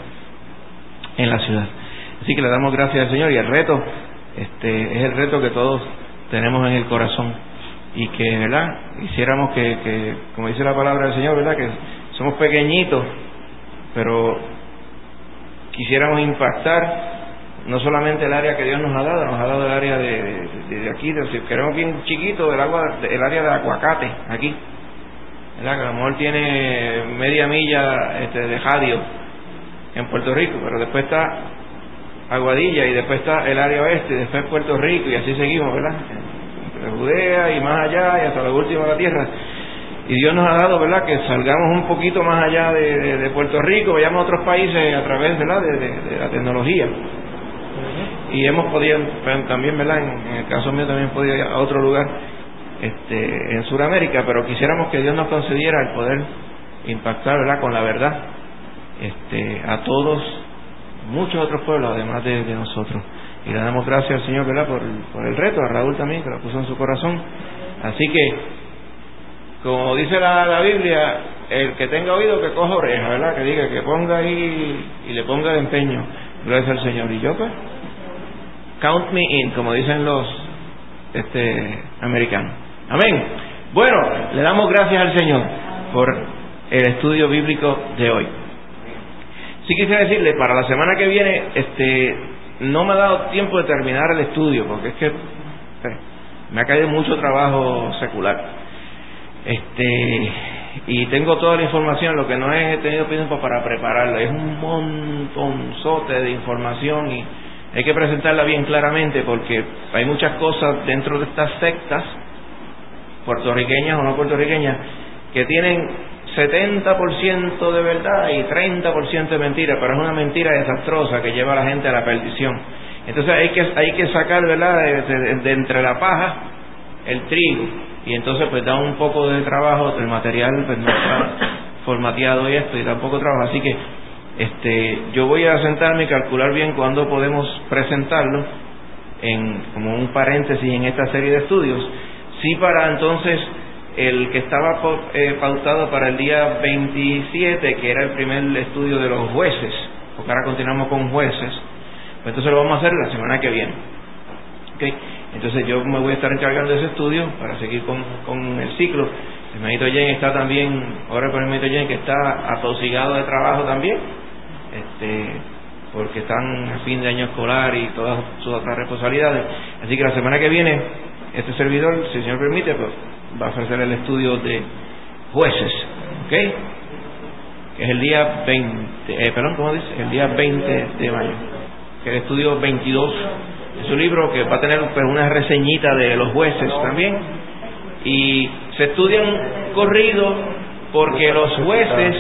en la ciudad. Así que le damos gracias al Señor, y el reto es el reto que todos tenemos en el corazón, y que, ¿verdad?, hiciéramos que como dice la palabra del Señor, ¿verdad?, que somos pequeñitos, pero quisiéramos impactar no solamente el área que Dios nos ha dado el área de aquí, si queremos bien chiquito, el área de aguacate, aquí, ¿verdad?, que a lo mejor tiene media milla de radio en Puerto Rico, pero después está Aguadilla, y después está el área oeste, y después Puerto Rico, y así seguimos, ¿verdad?, entre Judea y más allá, y hasta lo último de la tierra. Y Dios nos ha dado, ¿verdad?, que salgamos un poquito más allá de Puerto Rico, vayamos a otros países a través, ¿verdad?, de la tecnología. Y hemos podido también, ¿verdad?, en el caso mío también he podido ir a otro lugar en Sudamérica, pero quisiéramos que Dios nos concediera el poder impactar, ¿verdad?, con la verdad a todos, muchos otros pueblos además de nosotros. Y le damos gracias al Señor, ¿verdad?, por el reto, a Raúl también, que lo puso en su corazón. Así que, como dice la Biblia, el que tenga oído que coja oreja, ¿verdad?, que diga, que ponga ahí y le ponga de empeño. Gracias al Señor. Y yo, pues, count me in, como dicen los americanos. Amén. Bueno, le damos gracias al Señor por el estudio bíblico de hoy. Sí quisiera decirle, para la semana que viene, no me ha dado tiempo de terminar el estudio, porque es que me ha caído mucho trabajo secular. Y tengo toda la información, lo que no he tenido tiempo para prepararla. Es un montonzote de información y hay que presentarla bien claramente, porque hay muchas cosas dentro de estas sectas, puertorriqueñas o no puertorriqueñas, que tienen 70% de verdad y 30% de mentira, pero es una mentira desastrosa que lleva a la gente a la perdición. Entonces hay que sacar, ¿verdad?, de entre la paja el trigo, y entonces pues da un poco de trabajo, el material pues no está formateado y esto, y da un poco de trabajo. Así que yo voy a sentarme y calcular bien cuándo podemos presentarlo como un paréntesis en esta serie de estudios. Sí, para entonces el que estaba pautado para el día 27, que era el primer estudio de los jueces, porque ahora continuamos con jueces, pues entonces lo vamos a hacer la semana que viene. ¿Okay? Entonces yo me voy a estar encargando de ese estudio para seguir con el ciclo. El hermanito Jen está también, ahora por el hermanito Jen, que está atosigado de trabajo también, porque están a fin de año escolar y todas sus otras responsabilidades. Así que la semana que viene, este servidor, si el Señor permite, pues va a ofrecer el estudio de jueces, ¿ok?, que es el día 20, ¿cómo dice? El día 20 de mayo, que es el estudio 22. Es un libro que va a tener pues una reseñita de los jueces también, y se estudian corrido porque los jueces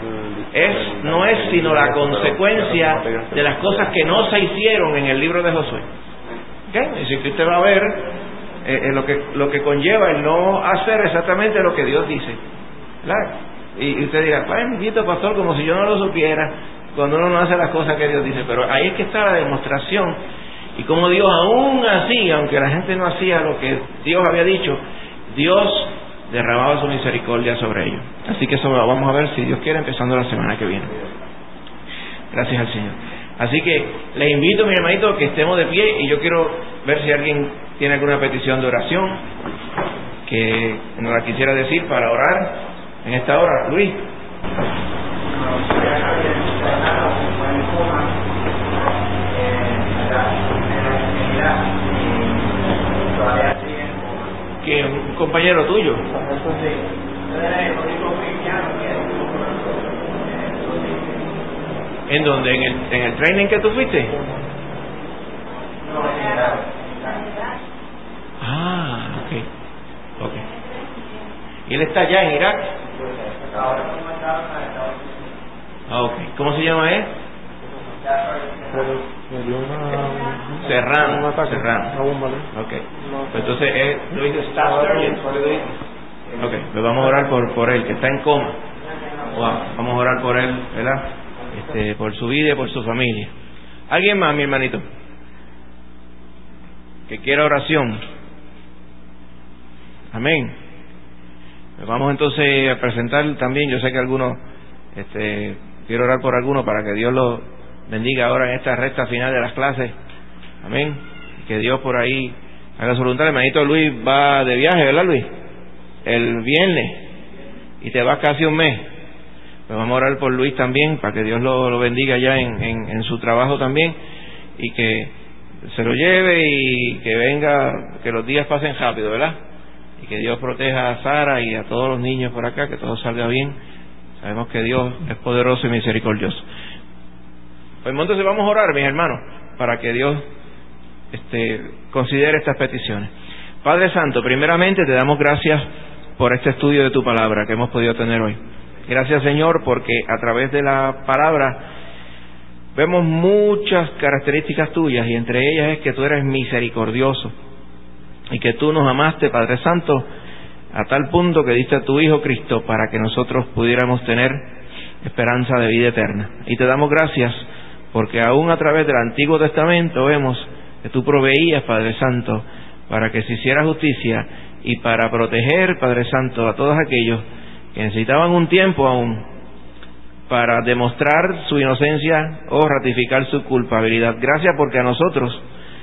no es sino la consecuencia de las cosas que no se hicieron en el libro de Josué. ¿Okay? Y si usted va a ver lo que conlleva el no hacer exactamente lo que Dios dice, ¿verdad? Y usted dirá, bendito pastor, como si yo no lo supiera, cuando uno no hace las cosas que Dios dice. Pero ahí es que está la demostración, y como Dios aún así, aunque la gente no hacía lo que Dios había dicho, Dios derramaba su misericordia sobre ellos. Así que eso lo vamos a ver, si Dios quiere, empezando la semana que viene. Gracias al Señor. Así que les invito, mi hermanito, que estemos de pie, y yo quiero ver si alguien tiene alguna petición de oración que nos la quisiera decir para orar en esta hora. Luis. Que un compañero tuyo. ¿En dónde? ¿En el training que tú fuiste? Ah, ok. ¿Y él está allá en Irak? Ah, ok. ¿Cómo se llama él? Serrano. Ok. Pues entonces lo dice Staff Sergeant. Ok, pues vamos a orar por él, que está en coma. Wow. Vamos a orar por él, ¿verdad? Por su vida y por su familia. ¿Alguien más, mi hermanito, que quiera oración? Amén. Pues vamos entonces a presentar también. Yo sé que algunos, quiero orar por algunos para que Dios los bendiga ahora en esta recta final de las clases. Amén. Que Dios por ahí Haga su voluntad. El hermanito Luis va de viaje, ¿verdad, Luis? El viernes. Y te vas casi un mes. Pues vamos a orar por Luis también, para que Dios lo bendiga ya en su trabajo también, y que se lo lleve y que venga, que los días pasen rápido, ¿verdad? Y que Dios proteja a Sara y a todos los niños por acá, que todo salga bien. Sabemos que Dios es poderoso y misericordioso. Pues entonces vamos a orar, mis hermanos, para que Dios considere estas peticiones. Padre Santo, primeramente te damos gracias por este estudio de tu palabra que hemos podido tener hoy. Gracias, Señor, porque a través de la palabra vemos muchas características tuyas, y entre ellas es que tú eres misericordioso y que tú nos amaste, Padre Santo, a tal punto que diste a tu Hijo Cristo para que nosotros pudiéramos tener esperanza de vida eterna. Y te damos gracias porque aún a través del Antiguo Testamento vemos que tú proveías, Padre Santo, para que se hiciera justicia y para proteger, Padre Santo, a todos aquellos que necesitaban un tiempo aún para demostrar su inocencia o ratificar su culpabilidad. Gracias porque a nosotros,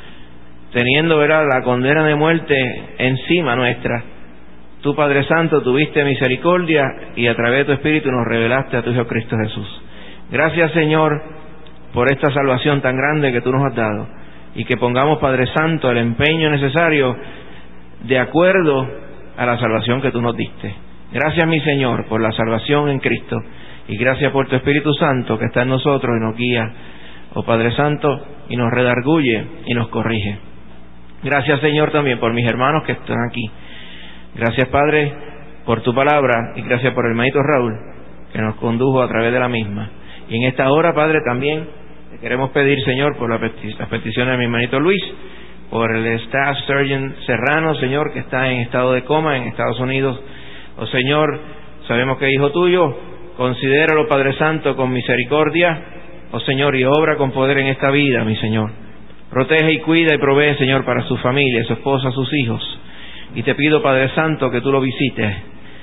teniendo, ¿verdad?, la condena de muerte encima nuestra, tú, Padre Santo, tuviste misericordia y a través de tu Espíritu nos revelaste a tu Hijo Cristo Jesús. Gracias, Señor, por esta salvación tan grande que tú nos has dado, y que pongamos, Padre Santo, el empeño necesario de acuerdo a la salvación que tú nos diste. Gracias, mi Señor, por la salvación en Cristo, y gracias por tu Espíritu Santo que está en nosotros y nos guía, oh Padre Santo, y nos redarguye y nos corrige. Gracias, Señor, también por mis hermanos que están aquí. Gracias, Padre, por tu palabra, y gracias por el hermanito Raúl que nos condujo a través de la misma. Y en esta hora, Padre, también te queremos pedir, Señor, por las peticiones de mi hermanito Luis, por el Staff Surgeon Serrano, Señor, que está en estado de coma en Estados Unidos. Oh Señor, sabemos que es hijo tuyo, considéralo, Padre Santo, con misericordia, oh Señor, y obra con poder en esta vida, mi Señor. Protege y cuida y provee, Señor, para su familia, su esposa, sus hijos. Y te pido, Padre Santo, que tú lo visites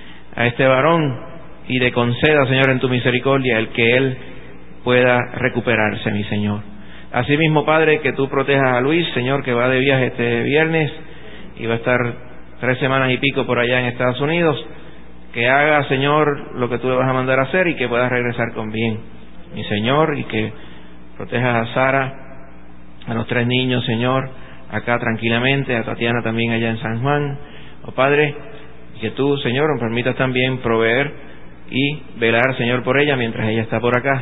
a este varón y le conceda, Señor, en tu misericordia, el que él pueda recuperarse, mi Señor. Asimismo, Padre, que tú protejas a Luis, Señor, que va de viaje este viernes y va a estar 3 semanas y pico por allá en Estados Unidos. Que haga, Señor, lo que tú le vas a mandar a hacer y que pueda regresar con bien, mi Señor, y que protejas a Sara, a los 3 niños, Señor, acá tranquilamente, a Tatiana también allá en San Juan. Oh Padre, y que tú, Señor, nos permitas también proveer y velar, Señor, por ella mientras ella está por acá.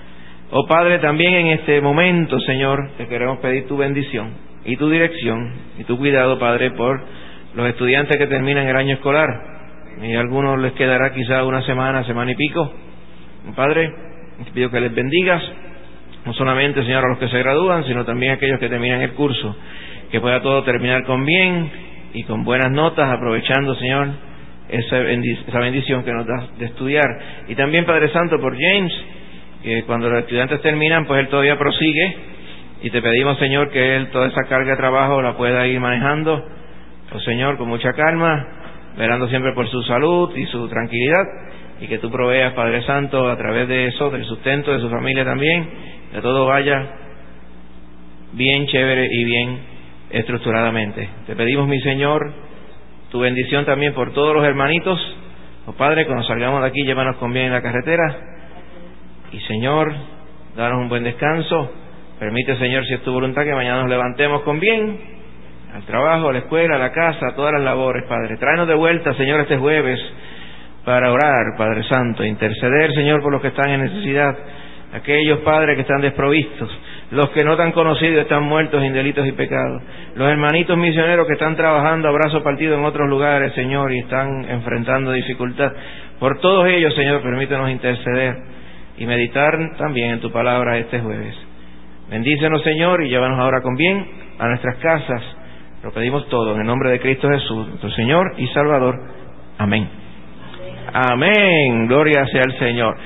Oh Padre, también en este momento, Señor, te queremos pedir tu bendición y tu dirección y tu cuidado, Padre, por los estudiantes que terminan el año escolar. Y a algunos les quedará quizá una semana, semana y pico. Padre, te pido que les bendigas, no solamente, Señor, a los que se gradúan, sino también a aquellos que terminan el curso, que pueda todo terminar con bien y con buenas notas, aprovechando, Señor, esa bendición que nos das de estudiar. Y también, Padre Santo, por James, que cuando los estudiantes terminan, pues él todavía prosigue, y te pedimos, Señor, que él toda esa carga de trabajo la pueda ir manejando, oh Señor, con mucha calma, velando siempre por su salud y su tranquilidad, y que tú proveas, Padre Santo, a través de eso, del sustento de su familia también, que todo vaya bien chévere y bien estructuradamente. Te pedimos, mi Señor, tu bendición también por todos los hermanitos. Oh Padre, cuando salgamos de aquí, llévanos con bien en la carretera, y Señor, danos un buen descanso. Permite, Señor, si es tu voluntad, que mañana nos levantemos con bien, al trabajo, a la escuela, a la casa, a todas las labores, Padre. Tráenos de vuelta, Señor, este jueves para orar, Padre Santo, interceder, Señor, por los que están en necesidad, aquellos, Padre, que están desprovistos, los que no te han conocido están muertos en delitos y pecados, los hermanitos misioneros que están trabajando a brazo partido en otros lugares, Señor, y están enfrentando dificultad. Por todos ellos, Señor, permítenos interceder y meditar también en tu palabra este jueves. Bendícenos, Señor, y llévanos ahora con bien a nuestras casas. Lo pedimos todo en el nombre de Cristo Jesús, nuestro Señor y Salvador. Amén. Amén. Gloria sea al Señor.